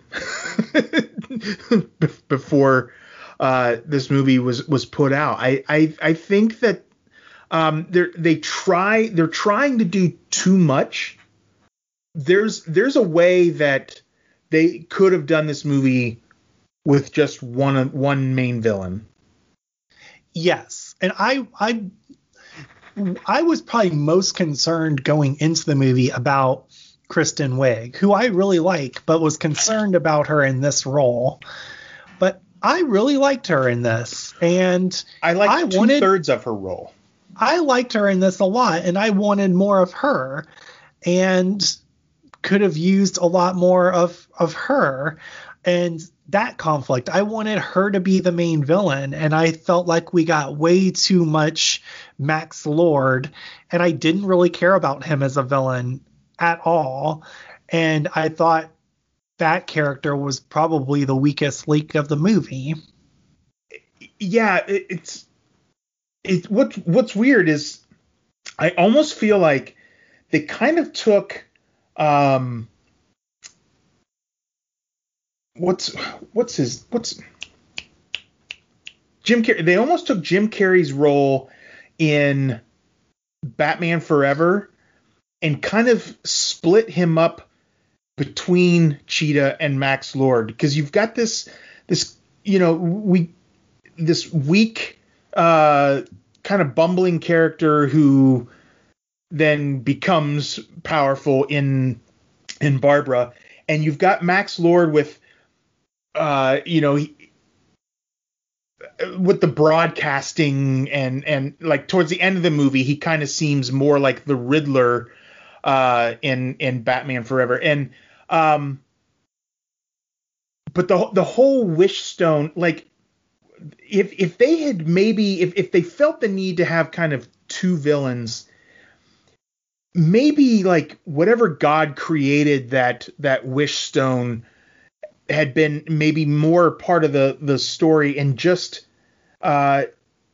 before uh, this movie was, was put out. I, I, I think that um, they're, they try, they're trying to do too much. There's, there's a way that they could have done this movie with just one, one main villain. Yes. And I, I, I was probably most concerned going into the movie about Kristen Wiig, who I really like, but was concerned about her in this role. But I really liked her in this, and I liked two wanted, thirds of her role. I liked her in this a lot, and I wanted more of her, and could have used a lot more of of her and that conflict. I wanted her to be the main villain, and I felt like we got way too much Max Lord, and I didn't really care about him as a villain at all. And I thought that character was probably the weakest link of the movie. Yeah, it, it's it. What what's weird is I almost feel like they kind of took um what's what's his what's Jim Carrey. They almost took Jim Carrey's role in Batman Forever and kind of split him up between Cheetah and Max Lord, because you've got this this you know we this weak uh kind of bumbling character who then becomes powerful in in Barbara, and you've got Max Lord with uh you know he, with the broadcasting and and like towards the end of the movie he kind of seems more like the Riddler uh in in Batman Forever. And um but the the whole Wish Stone, like if if they had maybe if if they felt the need to have kind of two villains, maybe like whatever God created that that Wish Stone had been maybe more part of the the story, and just uh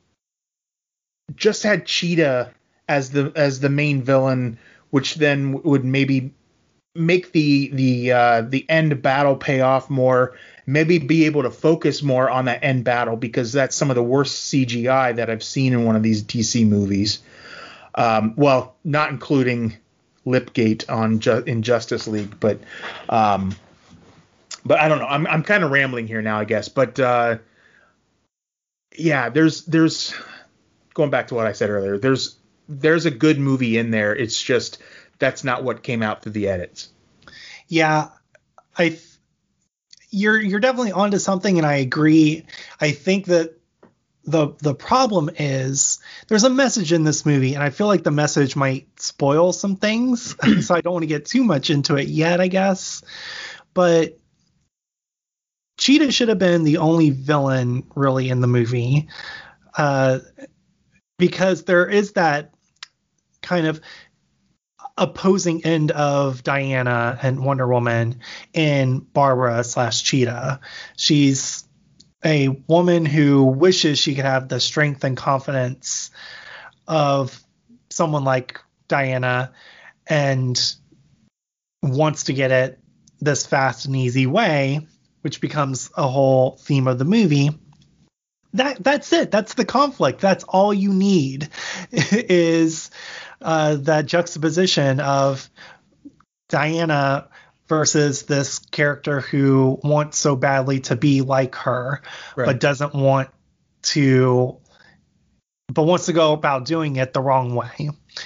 just had Cheetah as the as the main villain, which then would maybe make the the uh the end battle pay off more, maybe be able to focus more on that end battle, because that's some of the worst C G I that I've seen in one of these D C movies. Um, well, not including Lipgate on Ju- in Justice League, but um, but I don't know. I'm I'm kind of rambling here now, I guess. But uh, yeah, there's there's going back to what I said earlier. There's there's a good movie in there. It's just that's not what came out through the edits. Yeah, I you're you're definitely onto something, and I agree. I think that the the problem is there's a message in this movie, and I feel like the message might spoil some things, so I don't want to get too much into it yet, I guess. But Cheetah should have been the only villain really in the movie, uh, because there is that kind of opposing end of Diana and Wonder Woman in Barbara slash Cheetah. She's a woman who wishes she could have the strength and confidence of someone like Diana, and wants to get it this fast and easy way, which becomes a whole theme of the movie. That that's it. That's the conflict. That's all you need is uh, that juxtaposition of Diana versus this character who wants so badly to be like her, right, but doesn't want to, but wants to go about doing it the wrong way.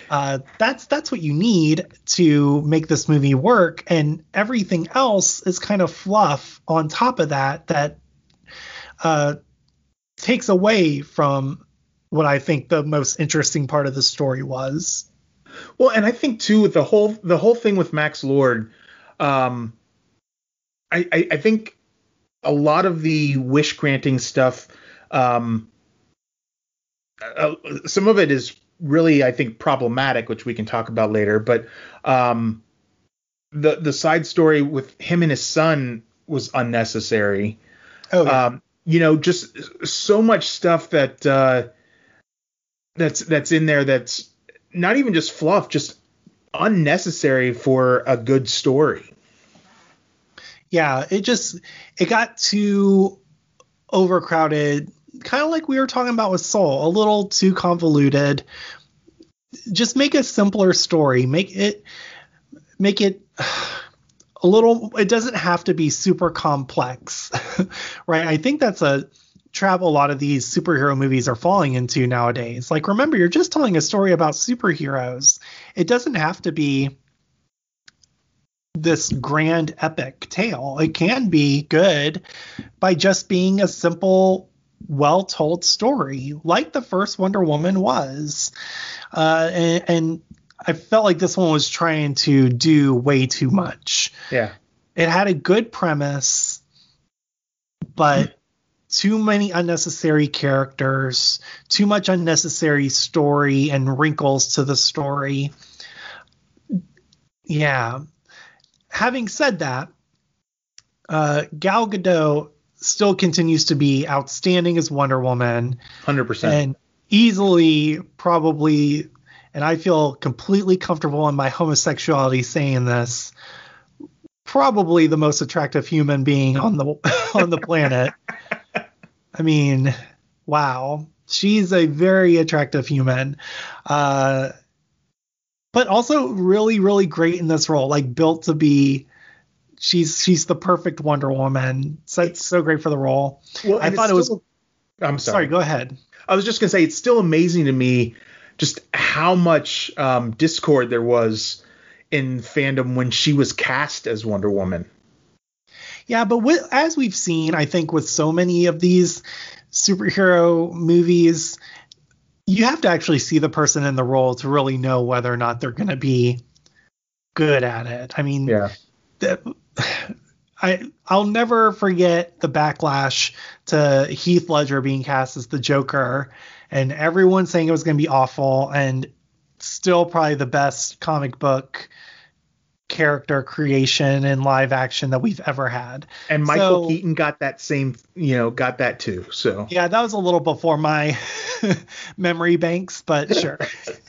Uh, that's that's what you need to make this movie work, and everything else is kind of fluff on top of that that uh, takes away from what I think the most interesting part of the story was. Well, and I think too with the whole the whole thing with Max Lord, um, I, I I think a lot of the wish granting stuff, um, uh, some of it is really, I think, problematic, which we can talk about later. But um, the the side story with him and his son was unnecessary. Oh, yeah. Um, you know, just so much stuff that uh, that's that's in there that's not even just fluff, just unnecessary for a good story. Yeah, it just it got too overcrowded. Kind of like we were talking about with Soul, a little too convoluted. Just make a simpler story. Make it make it a little. It doesn't have to be super complex, right? I think that's a trap a lot of these superhero movies are falling into nowadays. Like, remember, you're just telling a story about superheroes. It doesn't have to be this grand epic tale. It can be good by just being a simple, well-told story, like the first Wonder Woman was. Uh, and, and I felt like this one was trying to do way too much. Yeah. It had a good premise, but too many unnecessary characters, too much unnecessary story and wrinkles to the story. Yeah. Having said that, uh, Gal Gadot still continues to be outstanding as Wonder Woman. one hundred percent. And easily, probably, and I feel completely comfortable in my homosexuality saying this, probably the most attractive human being on the on the planet. I mean, wow. She's a very attractive human. Uh, but also really, really great in this role. Like, built to be, she's she's the perfect Wonder Woman. So it's so great for the role. Well, I thought it still, was. I'm sorry. Sorry, go ahead. I was just gonna say it's still amazing to me just how much um, discord there was in fandom when she was cast as Wonder Woman. Yeah, but with, as we've seen, I think with so many of these superhero movies, you have to actually see the person in the role to really know whether or not they're going to be good at it. I mean, yeah. the, I I'll never forget the backlash to Heath Ledger being cast as the Joker, and everyone saying it was going to be awful, and still probably the best comic book character creation in live action that we've ever had. And Michael so, Keaton got that same, you know, got that too. So yeah, that was a little before my memory banks, but sure.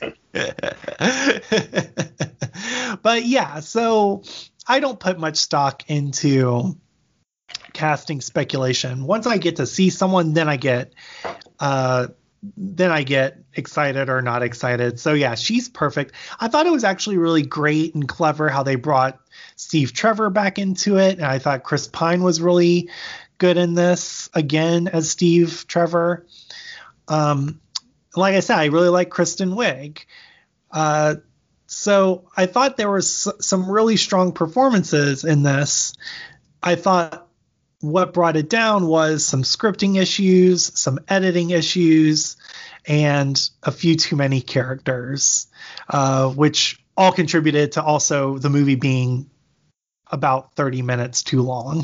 But yeah, so I don't put much stock into casting speculation. Once I get to see someone, then I get uh then I get excited or not excited. So yeah, she's perfect. I thought it was actually really great and clever how they brought Steve Trevor back into it. And I thought Chris Pine was really good in this again as Steve Trevor. Um, like I said, I really like Kristen Wiig. Uh, so I thought there was some really strong performances in this. I thought what brought it down was some scripting issues, some editing issues, and a few too many characters, uh, which all contributed to also the movie being about thirty minutes too long.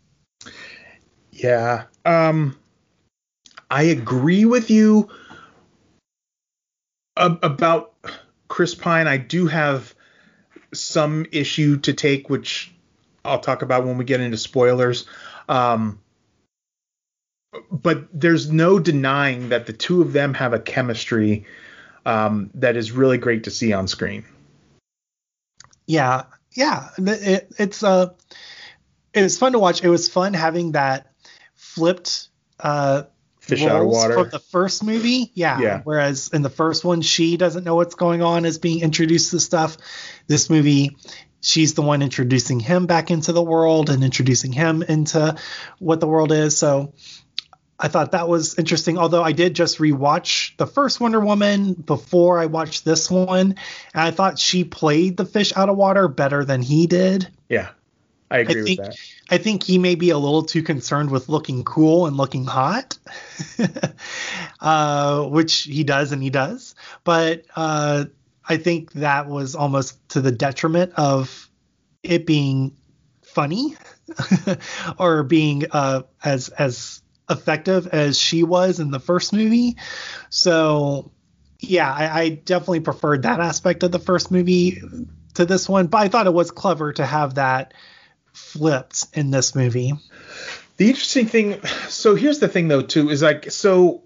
Yeah. Um, I agree with you ab- about Chris Pine. I do have some issue to take, which I'll talk about when we get into spoilers. Um, but there's no denying that the two of them have a chemistry um, that is really great to see on screen. Yeah, yeah, it, it's uh, it was fun to watch. It was fun having that flipped uh, fish out of water from the first movie. Yeah, yeah. Whereas in the first one, she doesn't know what's going on, is being introduced to stuff. This movie, she's the one introducing him back into the world and introducing him into what the world is. So I thought that was interesting, although I did just rewatch the first Wonder Woman before I watched this one, and I thought she played the fish out of water better than he did. Yeah, I agree I with think, that. I think he may be a little too concerned with looking cool and looking hot, uh, which he does and he does. But uh, I think that was almost to the detriment of it being funny or being uh, as as effective as she was in the first movie. So yeah, I, I definitely preferred that aspect of the first movie to this one, but I thought it was clever to have that flipped in this movie. The interesting thing, so here's the thing though too, is like, so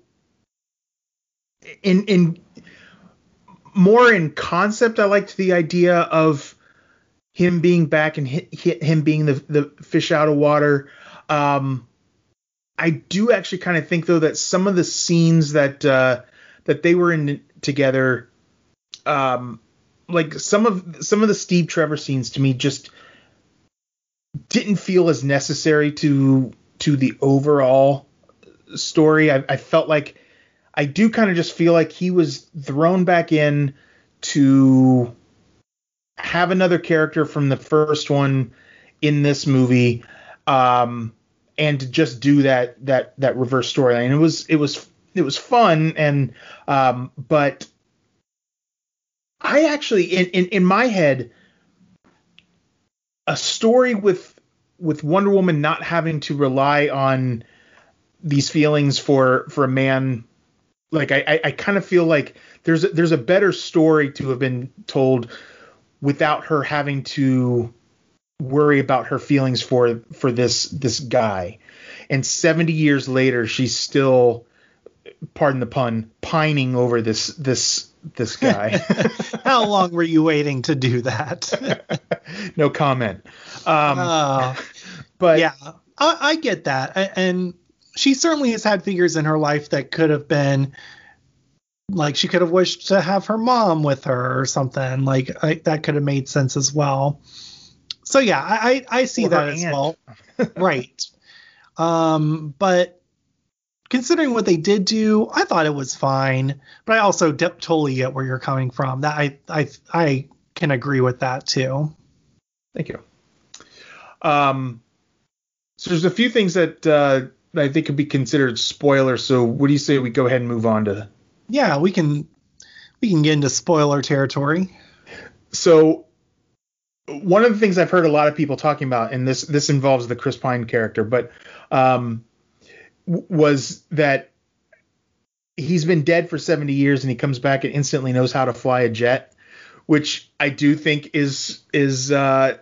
in in more in concept, I liked the idea of him being back and hit, hit him being the the fish out of water. Um, I do actually kind of think though that some of the scenes that uh, that they were in together, um, like some of some of the Steve Trevor scenes to me just didn't feel as necessary to to the overall story. I, I felt like I do kind of just feel like he was thrown back in to have another character from the first one in this movie, um, and to just do that that that reverse storyline. It was it was it was fun, and um, but I actually in, in in my head, a story with with Wonder Woman not having to rely on these feelings for for a man, like I I, I kind of feel like there's a, there's a better story to have been told without her having to worry about her feelings for for this this guy. And seventy years later, she's still, pardon the pun, pining over this this this guy. How long were you waiting to do that? No comment. Um, uh, but yeah, I, I get that. A- And she certainly has had figures in her life that could have been, like, she could have wished to have her mom with her or something. Like, I, that could have made sense as well. So, yeah, I, I, I see Or that her as aunt. well. Right. Um, but considering what they did do, I thought it was fine. But I also de- totally get where you're coming from. That I, I, I can agree with that too. Thank you. Um, so there's a few things that uh, I think could be considered spoilers. So what do you say we go ahead and move on to? Yeah, we can we can get into spoiler territory. So one of the things I've heard a lot of people talking about, and this this involves the Chris Pine character, but um, w- was that he's been dead for seventy years and he comes back and instantly knows how to fly a jet, which I do think is is uh,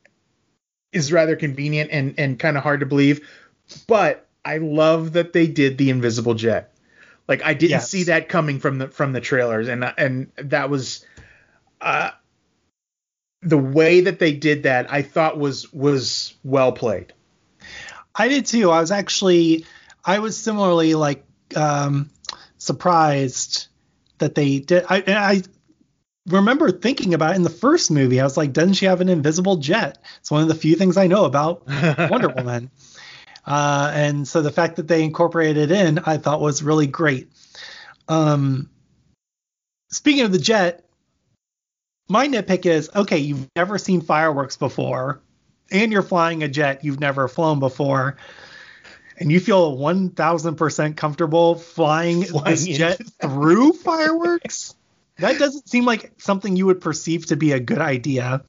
is rather convenient and and kind of hard to believe. But I love that they did the invisible jet. Like, I didn't Yes. see that coming from the from the trailers, and and that was uh, the way that they did that. I thought was was well played. I did too. I was actually I was similarly like um, surprised that they did. I and I remember thinking about it in the first movie. I was like, doesn't she have an invisible jet? It's one of the few things I know about Wonder Woman. Uh, and so the fact that they incorporated it in, I thought was really great. Um, speaking of the jet, my nitpick is, okay, you've never seen fireworks before, and you're flying a jet you've never flown before, and you feel one thousand percent comfortable flying, Flying this into jet through fireworks? That doesn't seem like something you would perceive to be a good idea.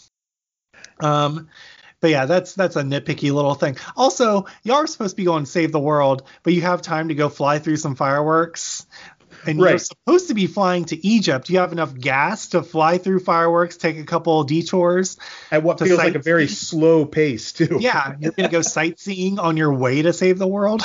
Um, But yeah, that's that's a nitpicky little thing. Also, y'all are supposed to be going to save the world, but you have time to go fly through some fireworks. And Right. you're supposed to be flying to Egypt. You have enough gas to fly through fireworks, take a couple of detours. At what To feels like a very sightsee. slow pace too. Yeah, you're going to go sightseeing on your way to save the world.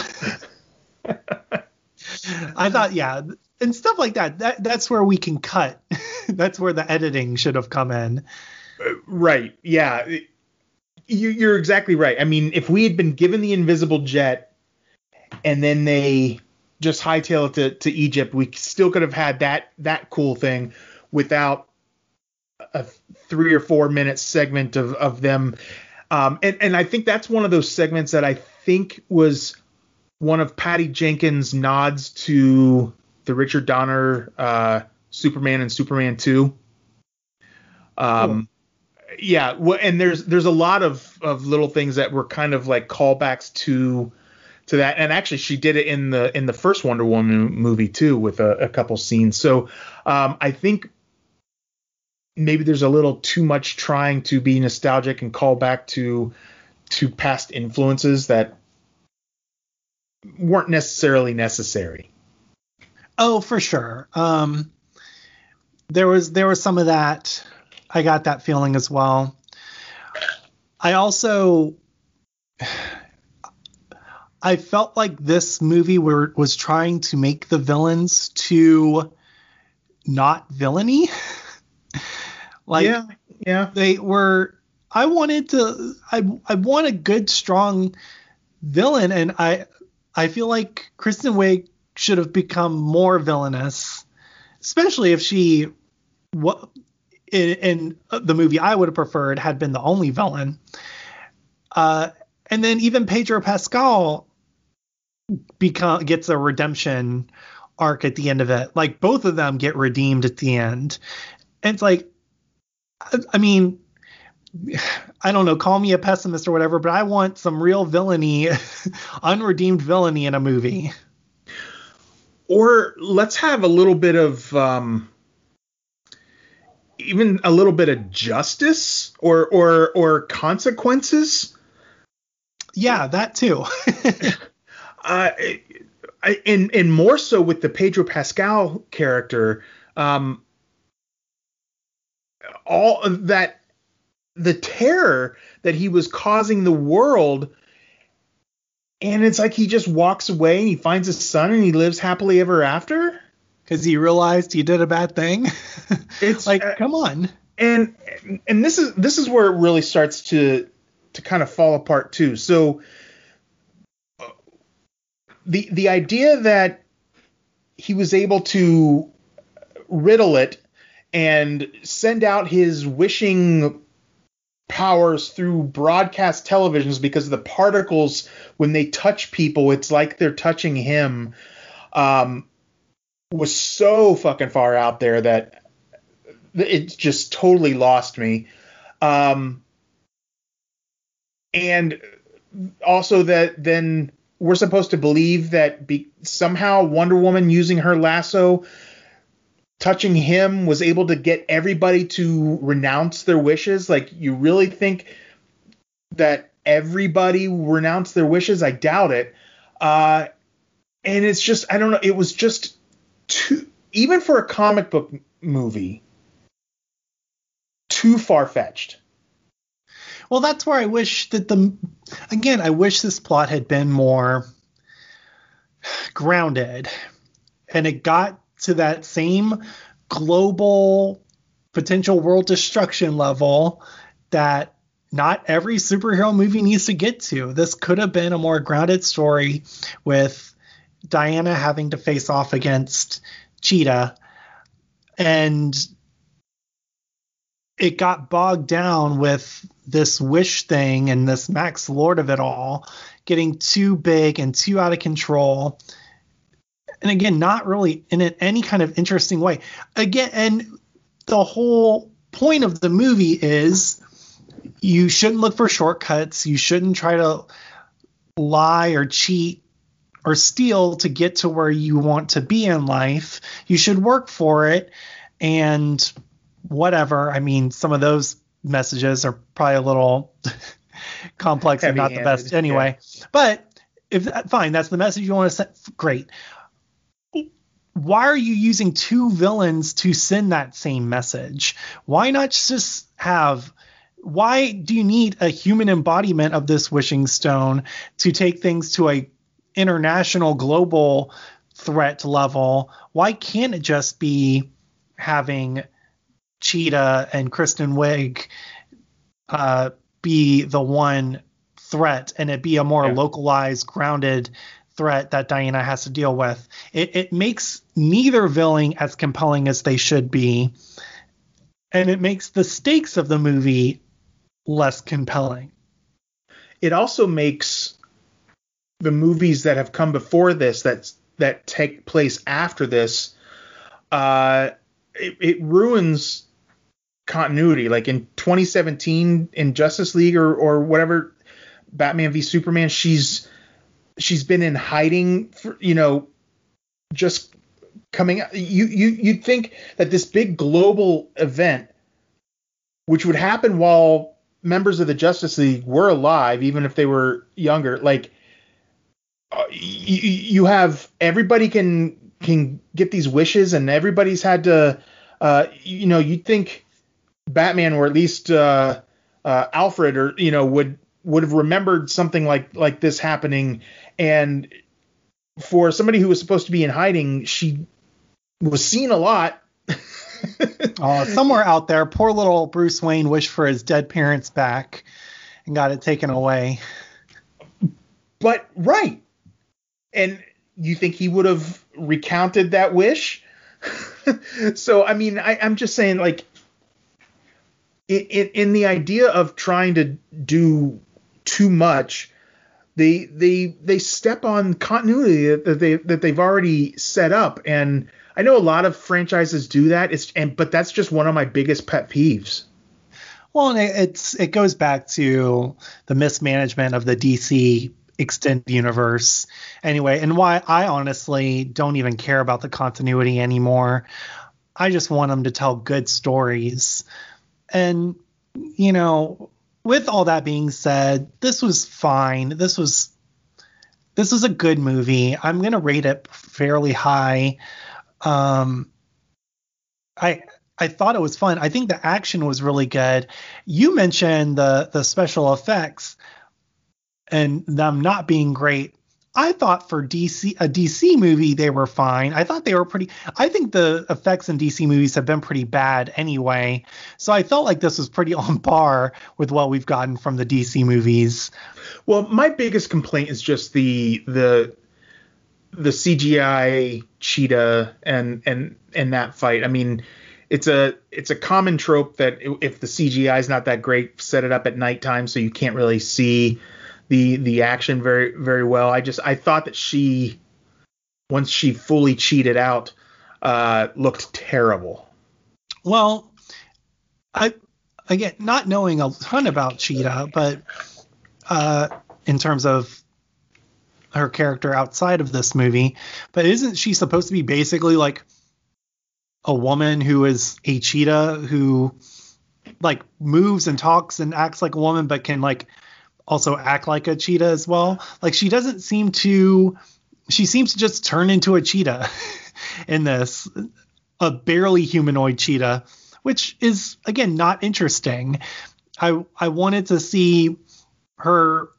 I thought, yeah, and stuff like that. That that's where we can cut. That's where the editing should have come in. Right. Yeah. You, you're exactly right. I mean, if we had been given the invisible jet and then they just hightail it to, to Egypt, we still could have had that that cool thing without a three or four minute segment of, of them. Um, and, and I think that's one of those segments that I think was one of Patty Jenkins' nods to the Richard Donner uh, Superman and Superman two. Um, cool. Yeah, well, and there's there's a lot of, of little things that were kind of like callbacks to to that, and actually she did it in the in the first Wonder Woman movie too with a, a couple scenes. So um, I think maybe there's a little too much trying to be nostalgic and call back to to past influences that weren't necessarily necessary. Oh, for sure. Um, there was there was some of that. I got that feeling as well. I also I felt like this movie were, was trying to make the villains too not villainy. Like yeah, yeah. They were I wanted to I I want a good strong villain, and I I feel like Kristen Wiig should have become more villainous, especially if she what in, in the movie I would have preferred had been the only villain. Uh, and then even Pedro Pascal become gets a redemption arc at the end of it. Like both of them get redeemed at the end. And it's like, I, I mean, I don't know, call me a pessimist or whatever, but I want some real villainy, unredeemed villainy in a movie. Or let's have a little bit of um, even a little bit of justice or or or consequences. Yeah, that too. uh, I, and and more so with the Pedro Pascal character, um, all of that, the terror that he was causing the world. And it's like he just walks away and he finds his son and he lives happily ever after. Because he realized he did a bad thing. It's like, uh, come on. And and this is this is where it really starts to to kind of fall apart too. So uh, the the idea that he was able to riddle it and send out his wishing powers through broadcast televisions because of the particles when they touch people, it's like they're touching him, um, was so fucking far out there that it just totally lost me. Um, and also that then we're supposed to believe that be, somehow Wonder Woman using her lasso touching him was able to get everybody to renounce their wishes. Like, you really think that everybody renounced their wishes? I doubt it. Uh, and it's just, I don't know. It was just too, even for a comic book movie, too far-fetched. Well, that's where I wish that the, again, I wish this plot had been more grounded and it got to that same global potential world destruction level that not every superhero movie needs to get to. This could have been a more grounded story with Diana having to face off against Cheetah, and it got bogged down with this wish thing and this Max Lord of it all getting too big and too out of control. And again, not really in any kind of interesting way. Again, and the whole point of the movie is you shouldn't look for shortcuts. You shouldn't try to lie or cheat or steal to get to where you want to be in life. You should work for it and whatever. I mean, some of those messages are probably a little complex and not the best anyway. Yeah. But if fine, that's the message you want to send. Great. Why are you using two villains to send that same message? Why not just have, why do you need a human embodiment of this wishing stone to take things to a international global threat level? Why can't it just be having Cheetah and Kristen Wiig uh, be the one threat and it be a more yeah. localized, grounded threat that Diana has to deal with? It, it makes neither villain as compelling as they should be, and it makes the stakes of the movie less compelling. It also makes the movies that have come before this that that take place after this, uh, it, it ruins continuity. Like in twenty seventeen in Justice League or or whatever, Batman v Superman, she's she's been in hiding for, you know, just coming out. You you you'd think that this big global event, which would happen while members of the Justice League were alive, even if they were younger, like uh, you, you have everybody can can get these wishes, and everybody's had to, uh, you know, you'd think Batman, or at least uh, uh, Alfred, or you know, would would have remembered something like like this happening. And for somebody who was supposed to be in hiding, she was seen a lot. Oh, somewhere out there, poor little Bruce Wayne wished for his dead parents back and got it taken away. But right, and you think he would have recounted that wish? So I mean, I, I'm just saying, like, in, in, in the idea of trying to do too much, they they they step on continuity that they that they've already set up. And I know a lot of franchises do that. It's and but that's just one of my biggest pet peeves. Well, and it, it's it goes back to the mismanagement of the D C extended universe anyway, and why I honestly don't even care about the continuity anymore. I just want them to tell good stories. And you know, with all that being said, this was fine. This was this was a good movie. I'm gonna rate it fairly high. Um, I I thought it was fun. I think the action was really good. You mentioned the the special effects and them not being great. I thought for D C a D C movie they were fine. I thought they were pretty. I think the effects in D C movies have been pretty bad anyway. So I felt like this was pretty on par with what we've gotten from the D C movies. Well, my biggest complaint is just the the the C G I cheetah and and and that fight. I mean, it's a it's a common trope that if the C G I is not that great, set it up at nighttime so you can't really see the the action very very well. I just I thought that she, once she fully cheated out, uh, looked terrible. Well, I again, not knowing a ton about Cheetah, but uh, in terms of her character outside of this movie, but isn't she supposed to be basically like a woman who is a cheetah who like moves and talks and acts like a woman, but can like also act like a cheetah as well? Like she doesn't seem to, she seems to just turn into a cheetah in this, a barely humanoid cheetah, which is again not interesting. I I wanted to see her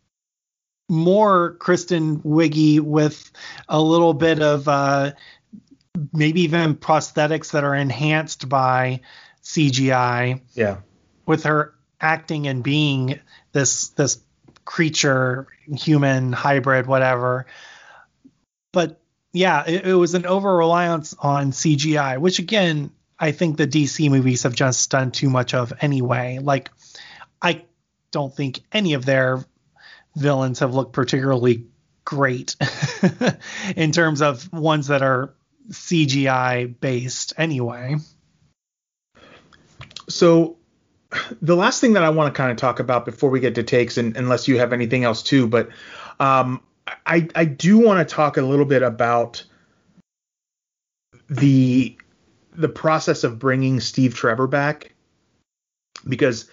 more Kristen Wiig with a little bit of uh, maybe even prosthetics that are enhanced by C G I. Yeah, with her acting and being this this creature, human hybrid, whatever. But yeah, it, it was an over reliance on C G I, which again I think the D C movies have just done too much of anyway. Like I don't think any of their villains have looked particularly great in terms of ones that are C G I based anyway. So the last thing that I want to kind of talk about before we get to takes, and unless you have anything else too, but um, I I do want to talk a little bit about the the process of bringing Steve Trevor back, because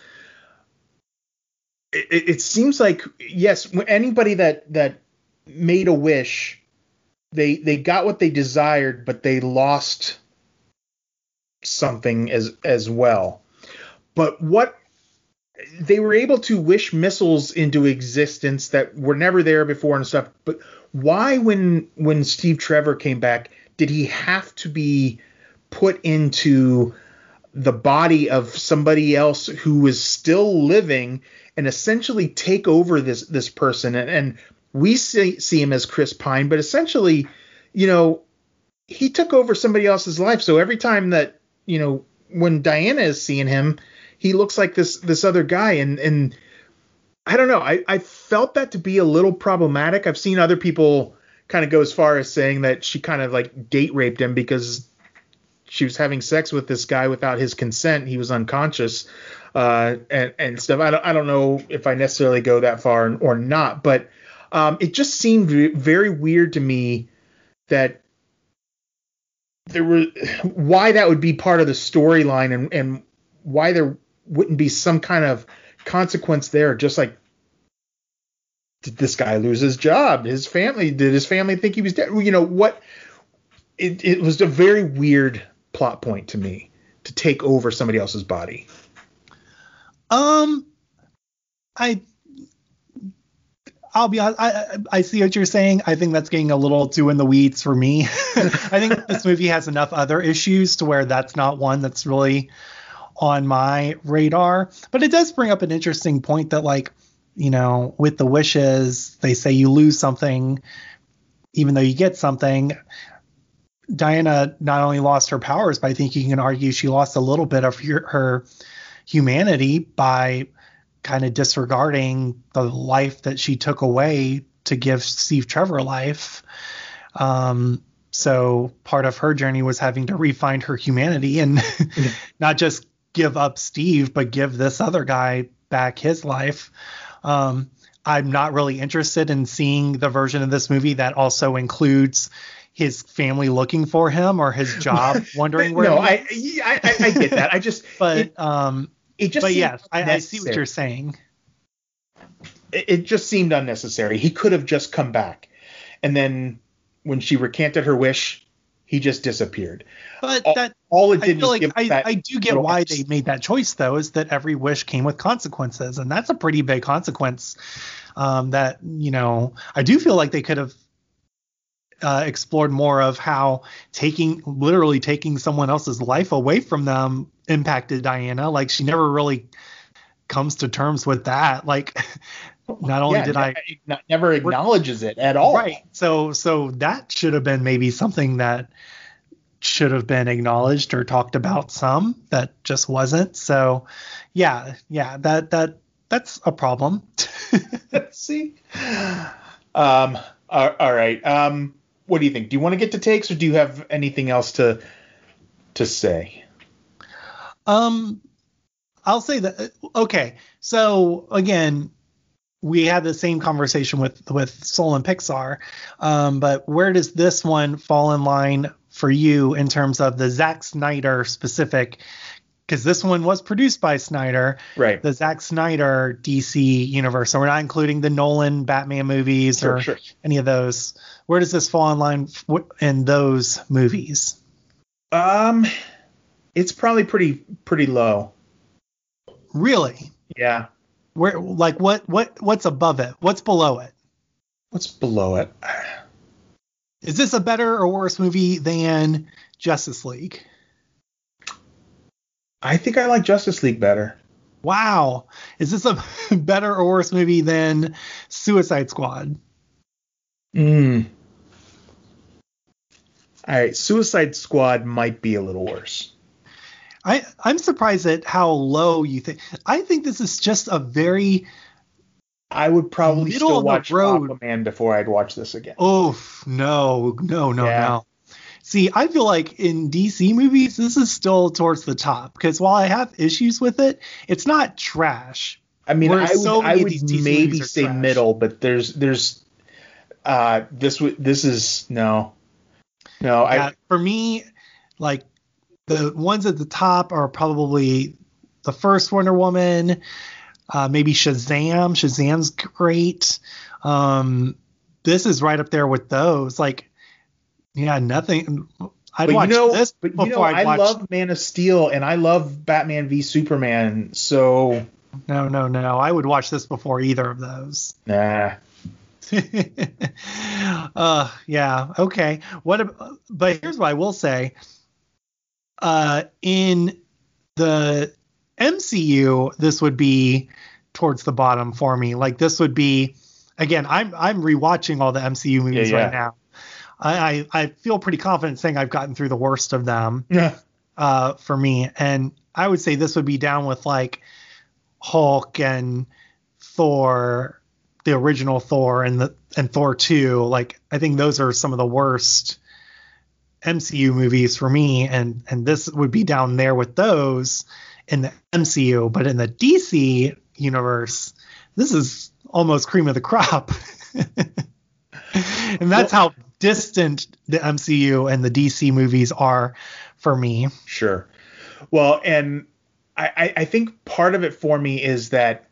it, it seems like, yes, anybody that that made a wish, they they got what they desired, but they lost something as as well. But what they were able to wish missiles into existence that were never there before and stuff. But why, when when Steve Trevor came back, did he have to be put into the body of somebody else who was still living and essentially take over this this person? And, and we see, see him as Chris Pine, but essentially, you know, he took over somebody else's life. So every time that, you know, when Diana is seeing him, he looks like this this other guy. And and I don't know. I, I felt that to be a little problematic. I've seen other people kind of go as far as saying that she kind of like date raped him because she was having sex with this guy without his consent. He was unconscious, uh, and, and stuff. I don't, I don't know if I necessarily go that far or not, but um, it just seemed very weird to me that there were, why that would be part of the storyline, and, and why there wouldn't be some kind of consequence there. Just like, did this guy lose his job? His family, did his family think he was dead? You know what? It, it was a very weird plot point to me to take over somebody else's body. Um, I, I'll be honest. I, I see what you're saying. I think that's getting a little too in the weeds for me. I think this movie has enough other issues to where that's not one that's really on my radar. But it does bring up an interesting point that, like, you know, with the wishes, they say you lose something, even though you get something. Diana not only lost her powers, but I think you can argue she lost a little bit of her, her humanity by kind of disregarding the life that she took away to give Steve Trevor life. Um, so part of her journey was having to re-find her humanity and yeah. not just give up Steve, but give this other guy back his life. Um, I'm not really interested in seeing the version of this movie that also includes his family looking for him or his job wondering where. No, he I, I I get that. I just but it, um it just but yes, I, I see what you're saying. It, it just seemed unnecessary. He could have just come back, and then when she recanted her wish, he just disappeared. But all, that all it did I feel was like give I, that I do get why arcs. They made that choice, though, is that every wish came with consequences, and that's a pretty big consequence. Um, that you know, I do feel like they could have uh, explored more of how taking literally taking someone else's life away from them impacted Diana. Like, she never really comes to terms with that. Like, not only yeah, did ne- I never acknowledges it at all. Right. So so that should have been maybe something that should have been acknowledged or talked about some that just wasn't. So yeah, yeah, that that that's a problem. See? Um all, all right. Um what do you think? Do you want to get to takes, or do you have anything else to to say? Um I'll say that okay. So again, we had the same conversation with with Soul and Pixar, um, but where does this one fall in line for you in terms of the Zack Snyder specific? Because this one was produced by Snyder, right? The Zack Snyder D C universe. So we're not including the Nolan Batman movies sure, or sure. any of those. Where does this fall in line in those movies? Um, it's probably pretty pretty low. Really? Yeah. Where, like, what, what, what's above it? What's below it? What's below it? Is this a better or worse movie than Justice League? I think I like Justice League better. Wow. Is this a better or worse movie than Suicide Squad? Hmm. All right. Suicide Squad might be a little worse. I, I'm surprised at how low you think. I think this is just a very I would probably middle still watch of the road. Aquaman before I'd watch this again. Oh, no, no, no, Yeah. no. See, I feel like in D C movies, this is still towards the top. Because while I have issues with it, it's not trash. I mean, Whereas I would, so I many of would these D C maybe movies are say trash. middle, but there's there's uh this w- this is no no Yeah, I for me, like the ones at the top are probably the first Wonder Woman, uh, maybe Shazam. Shazam's great. Um, this is right up there with those. Like, yeah, nothing. I'd but watch you know this but before you know I'd I watch. love Man of Steel and I love Batman v Superman, so No, no, no. I would watch this before either of those. nah. uh, yeah, okay. What? ab- But here's what I will say. Uh, in the M C U, this would be towards the bottom for me. Like, this would be, again, I'm I'm rewatching all the M C U movies Yeah, yeah. right now. I, I I feel pretty confident saying I've gotten through the worst of them. Yeah. Uh, for me, and I would say this would be down with like Hulk and Thor, the original Thor, and the and Thor two. Like, I think those are some of the worst M C U movies for me, and and this would be down there with those in the M C U. But in the D C universe, this is almost cream of the crop. And that's well, how distant the M C U and the D C movies are for me. Sure. Well, and I, I think part of it for me is that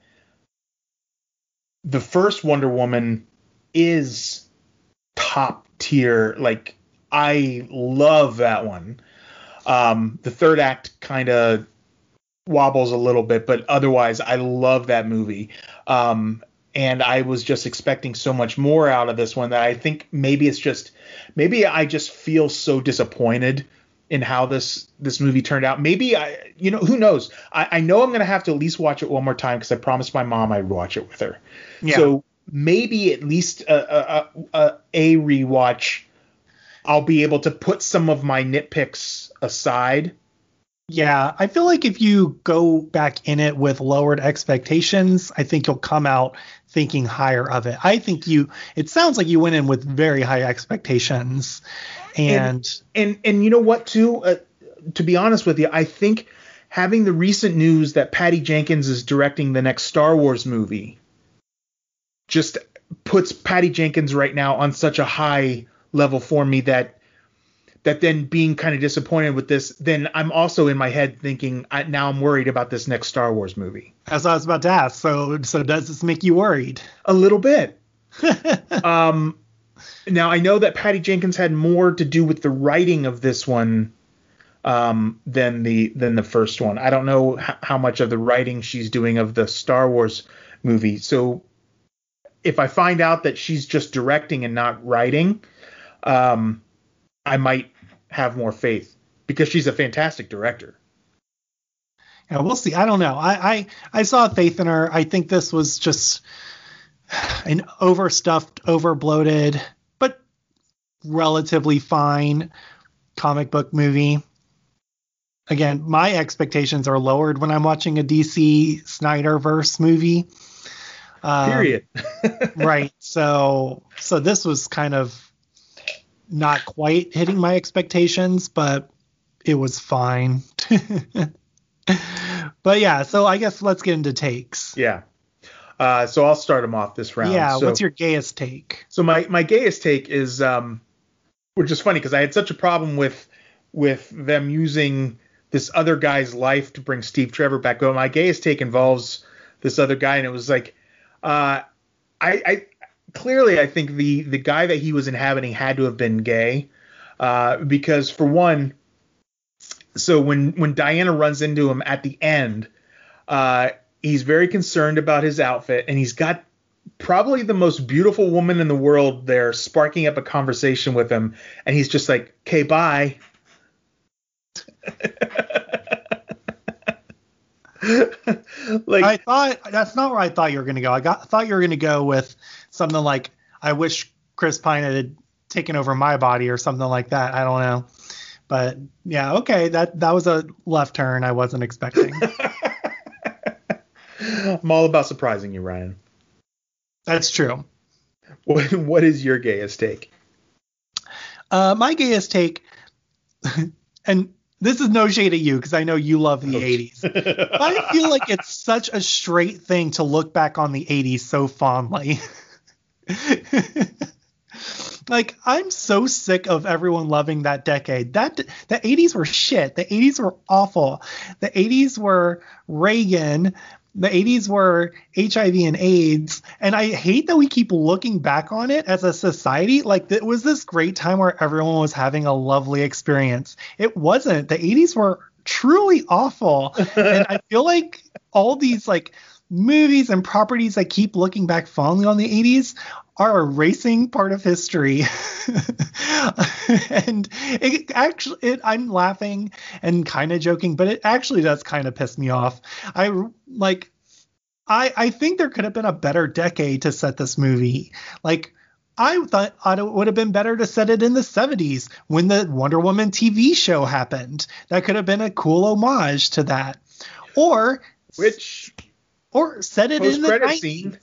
the first Wonder Woman is top tier. Like, I love that one. Um, the third act kind of wobbles a little bit, but otherwise I love that movie. Um, and I was just expecting so much more out of this one that I think maybe it's just, maybe I just feel so disappointed in how this this movie turned out. Maybe I, you know, who knows? I, I know I'm gonna have to at least watch it one more time because I promised my mom I'd watch it with her. Yeah. So maybe at least a, a, a, a rewatch, I'll be able to put some of my nitpicks aside. Yeah, I feel like if you go back in it with lowered expectations, I think you'll come out thinking higher of it. I think you, it sounds like you went in with very high expectations. And and and, and you know what, too? Uh, to be honest with you, I think having the recent news that Patty Jenkins is directing the next Star Wars movie just puts Patty Jenkins right now on such a high level for me that that then being kind of disappointed with this, then I'm also in my head thinking I, now I'm worried about this next Star Wars movie. As I was about to ask, so so does this make you worried? A little bit. um. Now, I know that Patty Jenkins had more to do with the writing of this one um, than the than the first one. I don't know h- how much of the writing she's doing of the Star Wars movie. So if I find out that she's just directing and not writing, um, I might have more faith because she's a fantastic director. Yeah, we'll see. I don't know. I, I, I saw faith in her. I think this was just an overstuffed, overbloated, but relatively fine comic book movie. Again, my expectations are lowered when I'm watching a D C Snyderverse movie. Um, Period. Right. So, so this was kind of not quite hitting my expectations, but it was fine. But yeah, so I guess let's get into takes. Yeah. Uh, so I'll start them off this round. Yeah, so, what's your gayest take? So my, my gayest take is, um, which is funny because I had such a problem with with them using this other guy's life to bring Steve Trevor back. But my gayest take involves this other guy, and it was like, uh, I, I clearly I think the the guy that he was inhabiting had to have been gay, uh, because for one, so when when Diana runs into him at the end, uh, he's very concerned about his outfit, and he's got probably the most beautiful woman in the world there sparking up a conversation with him, and he's just like, okay, bye. Like, I thought that's not where I thought you were going to go. I got thought you were going to go with something like, I wish Chris Pine had taken over my body or something like that. I don't know. But yeah, okay, that that was a left turn I wasn't expecting. I'm all about surprising you, Ryan. That's true. What what is your gayest take? Uh, my gayest take, and this is no shade at you because I know you love the eighties. I feel like it's such a straight thing to look back on the eighties so fondly. Like, I'm so sick of everyone loving that decade. That the eighties were shit. The eighties were awful. The eighties were Reagan. The eighties were H I V and AIDS. And I hate that we keep looking back on it as a society. Like, it was this great time where everyone was having a lovely experience. It wasn't. The eighties were truly awful. And I feel like all these, like, movies and properties that keep looking back fondly on the eighties are erasing part of history. And it actually, it, I'm laughing and kind of joking, but it actually does kind of piss me off. I like, I, I think there could have been a better decade to set this movie. Like, I thought, thought it would have been better to set it in the seventies when the Wonder Woman T V show happened. That could have been a cool homage to that. Or which Or set it Post in the credit nineties. scene.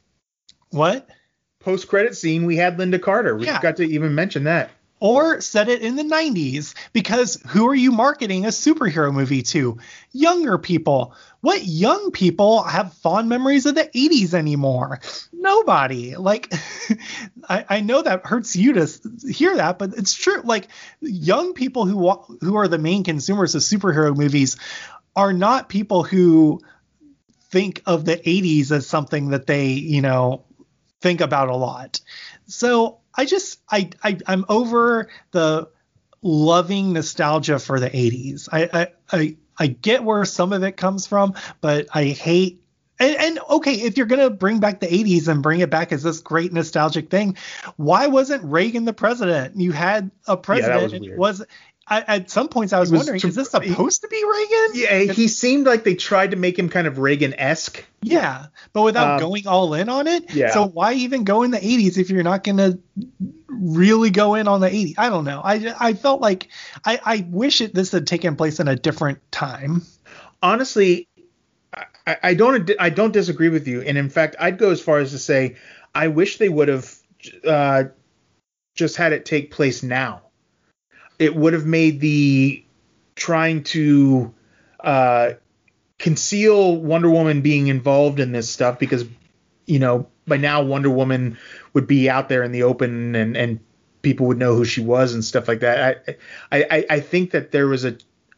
What? Post credit scene, we had Linda Carter. We Yeah. forgot to even mention that. Or set it in the nineties, because who are you marketing a superhero movie to? Younger people. What young people have fond memories of the eighties anymore? Nobody. Like, I, I know that hurts you to s- hear that, but it's true. Like, young people who wa- who are the main consumers of superhero movies are not people who think of the eighties as something that they, you know, think about a lot. So I just I, I I'm over the loving nostalgia for the eighties. I I I, I get where some of it comes from, but I hate and, and okay, if you're gonna bring back the eighties and bring it back as this great nostalgic thing, why wasn't Reagan the president? You had a president. was and weird. it was I, at some points I was, It was wondering, to- is this supposed to be Reagan? Yeah, he seemed like they tried to make him kind of Reagan-esque. Yeah, but without Um, going all in on it. yeah. So why even go in the eighties if you're not going to really go in on the eighties? I don't know. I, I felt like I, I wish it, this had taken place in a different time. Honestly, I, I don't I don't disagree with you, and in fact, I'd go as far as to say I wish they would have uh, just had it take place now. It would have made the trying to uh, conceal Wonder Woman being involved in this stuff, because, you know, by now Wonder Woman would be out there in the open and, and people would know who she was and stuff like that. I, I, I think that there was a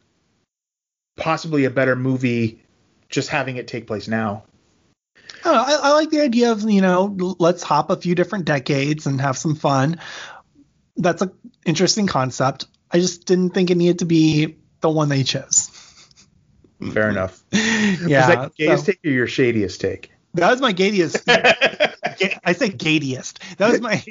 possibly a better movie just having it take place now. I, don't know, I, I like the idea of, you know, let's hop a few different decades and have some fun. That's an interesting concept. I just didn't think it needed to be the one they chose. Fair enough. Yeah. Was that gayest so- take or your shadiest take? That was my gayest. Ga- I said gayest. That was my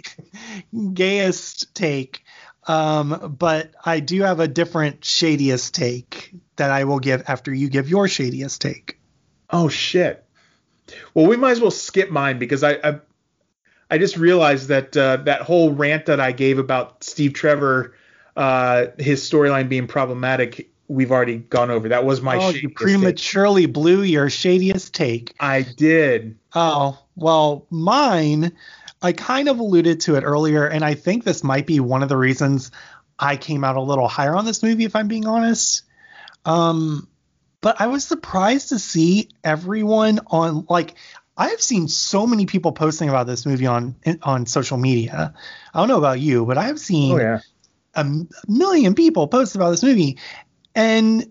gayest take. Um, but I do have a different shadiest take that I will give after you give your shadiest take. Oh shit. Well, we might as well skip mine, because I I, I just realized that uh, that whole rant that I gave about Steve Trevor, uh, his storyline being problematic, we've already gone over. That was my Oh, shadiest you take. prematurely blew your shadiest take. I did. Oh, well, mine, I kind of alluded to it earlier, and I think this might be one of the reasons I came out a little higher on this movie, if I'm being honest. Um, but I was surprised to see everyone on, like, I've seen so many people posting about this movie on on social media. I don't know about you, but I've seen Oh yeah. a million people post about this movie, and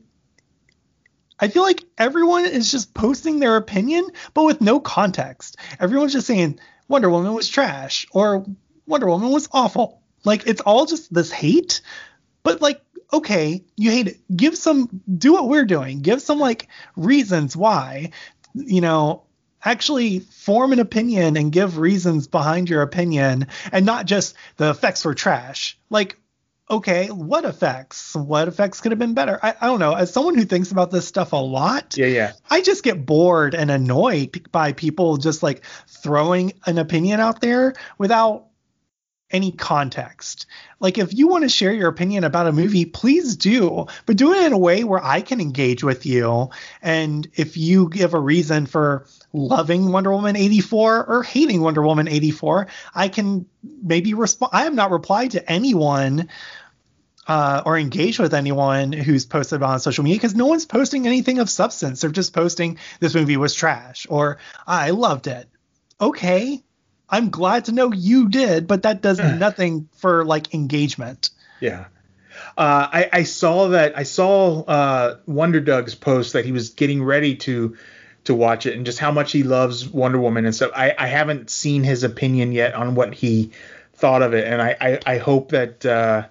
I feel like everyone is just posting their opinion, but with no context. Everyone's just saying Wonder Woman was trash or Wonder Woman was awful. Like, it's all just this hate. But, like, okay, you hate it. Give some, do what we're doing. Give some, like, reasons why. You know, actually form an opinion and give reasons behind your opinion, and not just the effects were trash. Like, okay, what effects? What effects could have been better? I, I don't know. As someone who thinks about this stuff a lot, Yeah, yeah. I just get bored and annoyed p- by people just like throwing an opinion out there without any context. Like, if you want to share your opinion about a movie, please do, but do it in a way where I can engage with you. And if you give a reason for loving Wonder Woman eighty-four or hating Wonder Woman eighty-four, I can maybe respond. I have not replied to anyone uh, or engaged with anyone who's posted about it on social media, because no one's posting anything of substance. They're just posting this movie was trash or I loved it. Okay, I'm glad to know you did, but that does nothing for like engagement. Yeah. Uh, I, I saw that I saw uh, Wonder Doug's post that he was getting ready to to watch it, and just how much he loves Wonder Woman and stuff. I, I haven't seen his opinion yet on what he thought of it, and I, I, I hope that uh,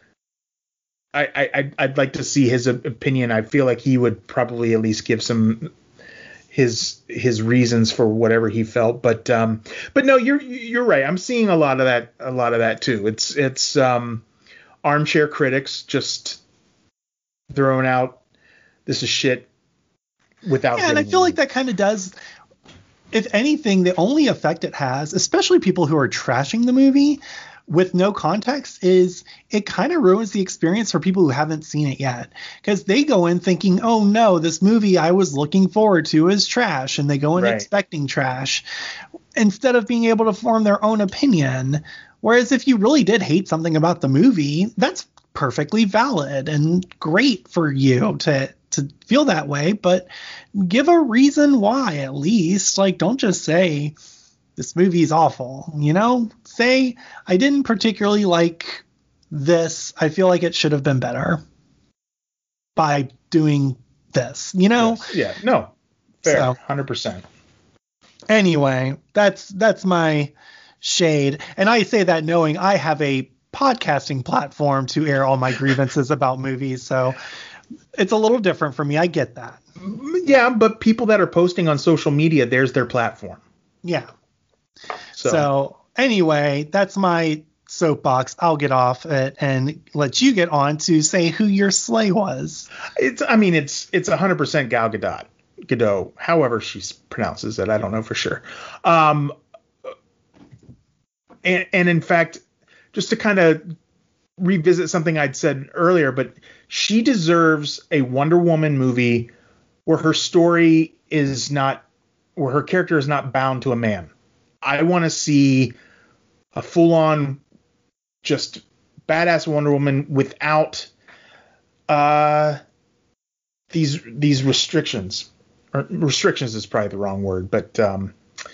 I, I I'd like to see his opinion. I feel like he would probably at least give some his his reasons for whatever he felt. But um, but no, you're you're right. I'm seeing a lot of that a lot of that too. It's it's um, armchair critics just throwing out this is shit without. Yeah, and I feel like that kind of does. If anything, the only effect it has, especially people who are trashing the movie, with no context is it kind of ruins the experience for people who haven't seen it yet, because they go in thinking, oh no, this movie I was looking forward to is trash, and they go in Right. expecting trash instead of being able to form their own opinion. Whereas if you really did hate something about the movie, that's perfectly valid and great for you to to feel that way, but give a reason why at least. Like, don't just say this movie is awful, you know? Say, I didn't particularly like this. I feel like it should have been better by doing this, you know? Yes. Yeah, no. Fair. So- one hundred percent. Anyway, that's that's my shade. And I say that knowing I have a podcasting platform to air all my grievances about movies. So it's a little different for me. I get that. Yeah, but people that are posting on social media, there's their platform. Yeah. So, So anyway, that's my soapbox. I'll get off it and let you get on to say who your sleigh was. it's I mean it's it's one hundred percent Gal Gadot. Gadot, however she pronounces it, I don't know for sure. Um and, and in fact, just to kind of revisit something I'd said earlier, but she deserves a Wonder Woman movie where her story is not, where her character is not bound to a man. I want to see a full-on, just badass Wonder Woman without uh, these these restrictions. Or restrictions is probably the wrong word, but um,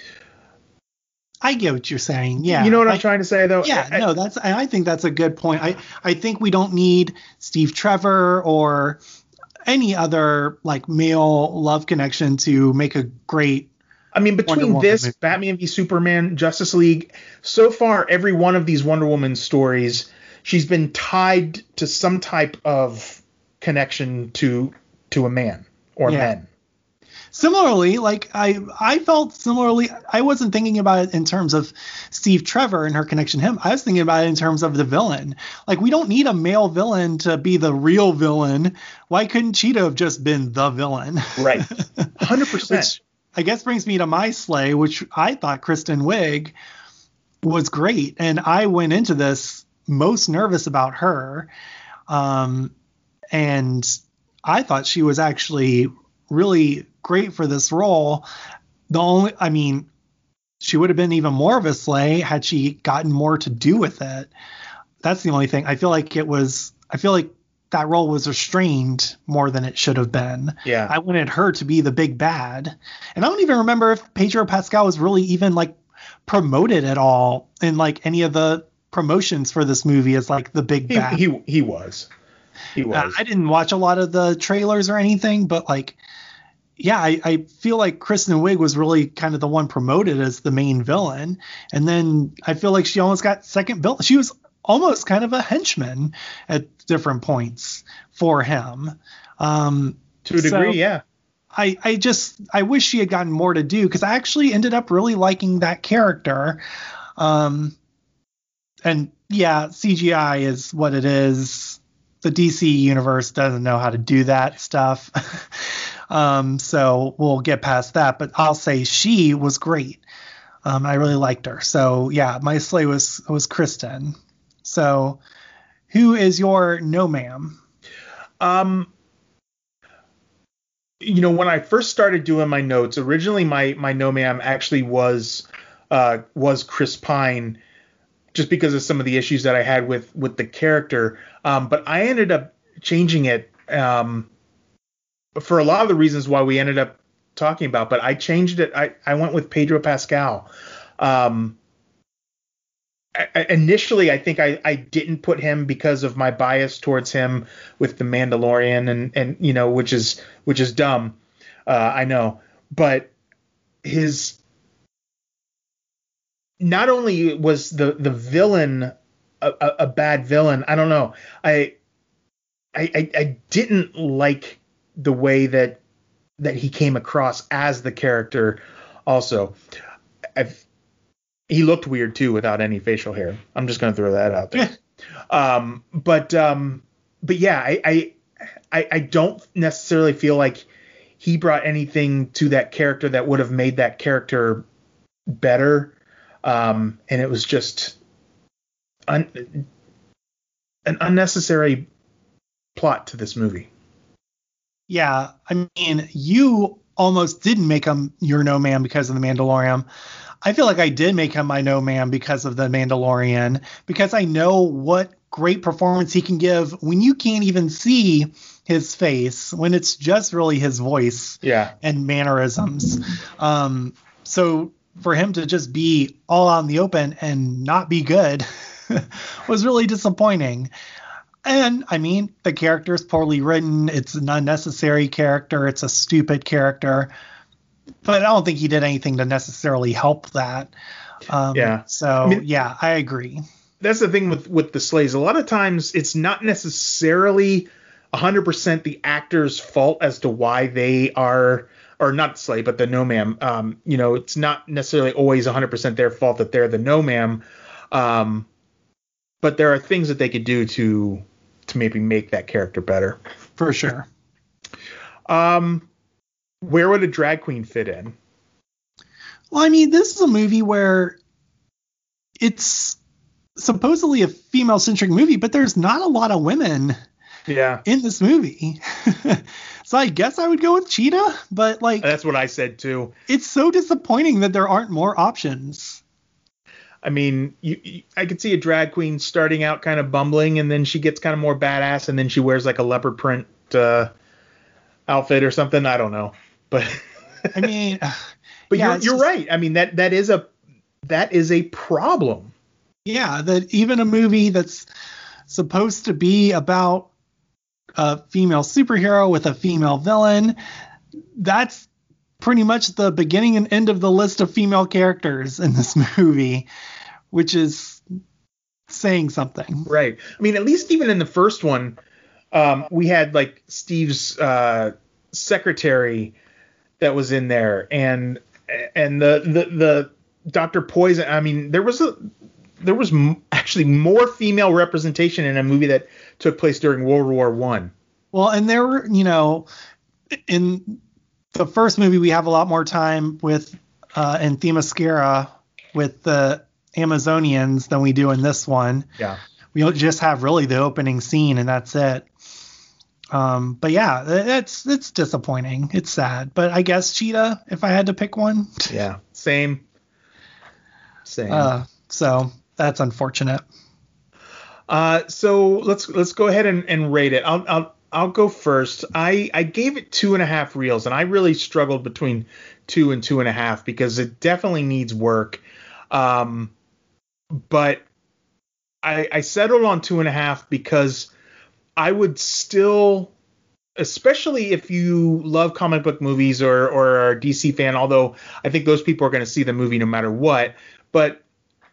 I get what you're saying. Yeah. you know what I'm I, trying to say, though. Yeah, I, no, that's, I think that's a good point. I, I think we don't need Steve Trevor or any other like male love connection to make a great. I mean, Wonder between Woman this, movie. Batman v Superman, Justice League, so far every one of these Wonder Woman stories, she's been tied to some type of connection to to a man or Yeah. men. Similarly, like I, I felt similarly. I wasn't thinking about it in terms of Steve Trevor and her connection to him. I was thinking about it in terms of the villain. Like, we don't need a male villain to be the real villain. Why couldn't Cheetah have just been the villain? Right. one hundred percent. Which I guess brings me to my sleigh, which I thought Kristen Wiig was great. And I went into this most nervous about her. Um, and I thought she was actually really great for this role. The only, I mean, she would have been even more of a sleigh had she gotten more to do with it. That's the only thing. I feel like it was, I feel like that role was restrained more than it should have been. Yeah. I wanted her to be the big bad. And I don't even remember if Pedro Pascal was really even like promoted at all in like any of the promotions for this movie as like the big He, bad. he he was. He was. Uh, I didn't watch a lot of the trailers or anything, but like, yeah, I, I feel like Kristen Wiig was really kind of the one promoted as the main villain. And then I feel like she almost got second villain. She was almost kind of a henchman at different points for him. Um, to a degree, so yeah. I, I just, I wish she had gotten more to do, because I actually ended up really liking that character. Um, and yeah, C G I is what it is. The D C universe doesn't know how to do that stuff. um, so we'll get past that, but I'll say she was great. Um, I really liked her. So yeah, my sleigh was, was Kristen. So who is your no ma'am? Um, you know, when I first started doing my notes, originally my my no ma'am actually was uh, was Chris Pine, just because of some of the issues that I had with with the character. Um, but I ended up changing it um, for a lot of the reasons why we ended up talking about. But I changed it. I, I went with Pedro Pascal. Um, I, I, initially, I think I, I didn't put him because of my bias towards him with The Mandalorian, and and you know, which is which is dumb. Uh, I know, but his not only was the the villain a, a, a bad villain. I don't know. I, I I I didn't like the way that that he came across as the character. Also, I've, he looked weird too without any facial hair. I'm just gonna throw that out there. um, but um, but yeah, I, I I I don't necessarily feel like he brought anything to that character that would have made that character better. Um, and it was just un, an unnecessary plot to this movie. Yeah, I mean, you almost didn't make him your no man because of the Mandalorian. I feel like I did make him my no man because of the Mandalorian, because I know what great performance he can give when you can't even see his face, when it's just really his voice yeah. and mannerisms. Um, so for him to just be all out in the open and not be good was really disappointing. And I mean, the character is poorly written. It's an unnecessary character. It's a stupid character. But I don't think he did anything to necessarily help that. Um, yeah. So, I mean, yeah, I agree. That's the thing with, with the Slays. A lot of times it's not necessarily one hundred percent the actor's fault as to why they are, or not Slay, but the no ma'am. Um, you know, it's not necessarily always one hundred percent their fault that they're the no ma'am. Um, but there are things that they could do to to maybe make that character better. For sure. Um, where would a drag queen fit in? Well, I mean, this is a movie where it's supposedly a female-centric movie, but there's not a lot of women yeah. in this movie. So I guess I would go with Cheetah, but like that's what I said too. It's so disappointing that there aren't more options. I mean, you, you, I could see a drag queen starting out kind of bumbling, and then she gets kind of more badass, and then she wears like a leopard print uh, outfit or something. I don't know, but I mean, but yeah, you're you're just, right. I mean that that is a that is a problem. Yeah, that even a movie that's supposed to be about a female superhero with a female villain, that's pretty much the beginning and end of the list of female characters in this movie, which is saying something. Right. I mean, at least even in the first one, um, we had like Steve's uh, secretary that was in there, and and the the the Doctor Poison. I mean, there was a there was m- actually more female representation in a movie that took place during World War One. Well, and there were, you know, in the first movie, we have a lot more time with uh, in Themyscira with the Amazonians than we do in this one. Yeah. We just have really the opening scene and that's it. Um, but yeah, it's it's disappointing. It's sad. But I guess Cheetah, if I had to pick one. Yeah. Same. Same. Uh, so that's unfortunate. Uh, so let's let's go ahead and, and rate it. I'll I'll I'll go first. I, I gave it two and a half reels, and I really struggled between two and two and a half because it definitely needs work. Um, but I, I settled on two and a half because I would still, especially if you love comic book movies or, or are a D C fan, although I think those people are going to see the movie no matter what. But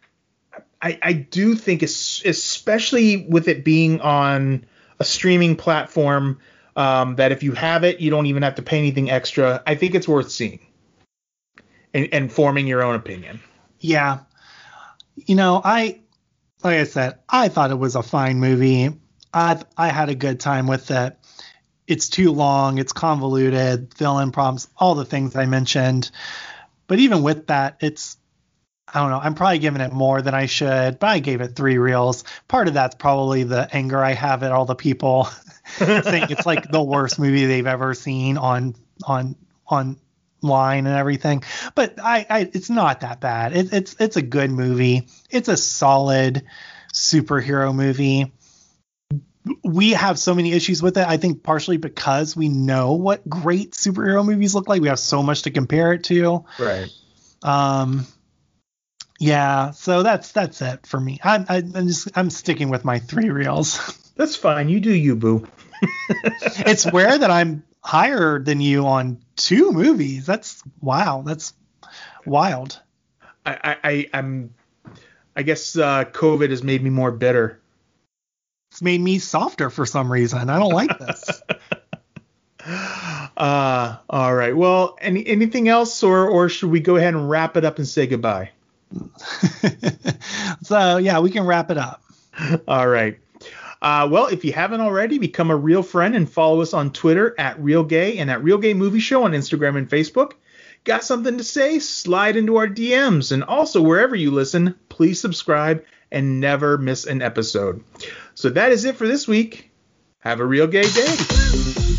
I, I do think, it's, especially with it being on a streaming platform, um, that if you have it, you don't even have to pay anything extra. I think it's worth seeing and, and forming your own opinion. Yeah. You know, I, like I said, I thought it was a fine movie. I I had a good time with it. It's too long. It's convoluted, villain problems, all the things I mentioned. But even with that, it's, I don't know, I'm probably giving it more than I should, but I gave it three reels. Part of that's probably the anger I have at all the people saying it's like the worst movie they've ever seen on on online and everything. But I, I it's not that bad. It, it's it's a good movie. It's a solid superhero movie. We have so many issues with it, I think partially because we know what great superhero movies look like. We have so much to compare it to. Right. Um. Yeah, so that's that's it for me. I'm I'm just I'm sticking with my three reels. That's fine. You do you, boo. It's rare that I'm higher than you on two movies. That's wow. That's wild. I, I, I I'm I guess uh, COVID has made me more bitter. It's made me softer for some reason. I don't like this. uh all right. Well, any anything else, or or should we go ahead and wrap it up and say goodbye? So yeah, we can wrap it up. All right. Uh, well, if you haven't already, become a real friend and follow us on Twitter at RealGay and at Real Gay Movie Show on Instagram and Facebook. Got something to say? Slide into our D Ms. And also, wherever you listen, please subscribe and never miss an episode. So that is it for this week. Have a real gay day.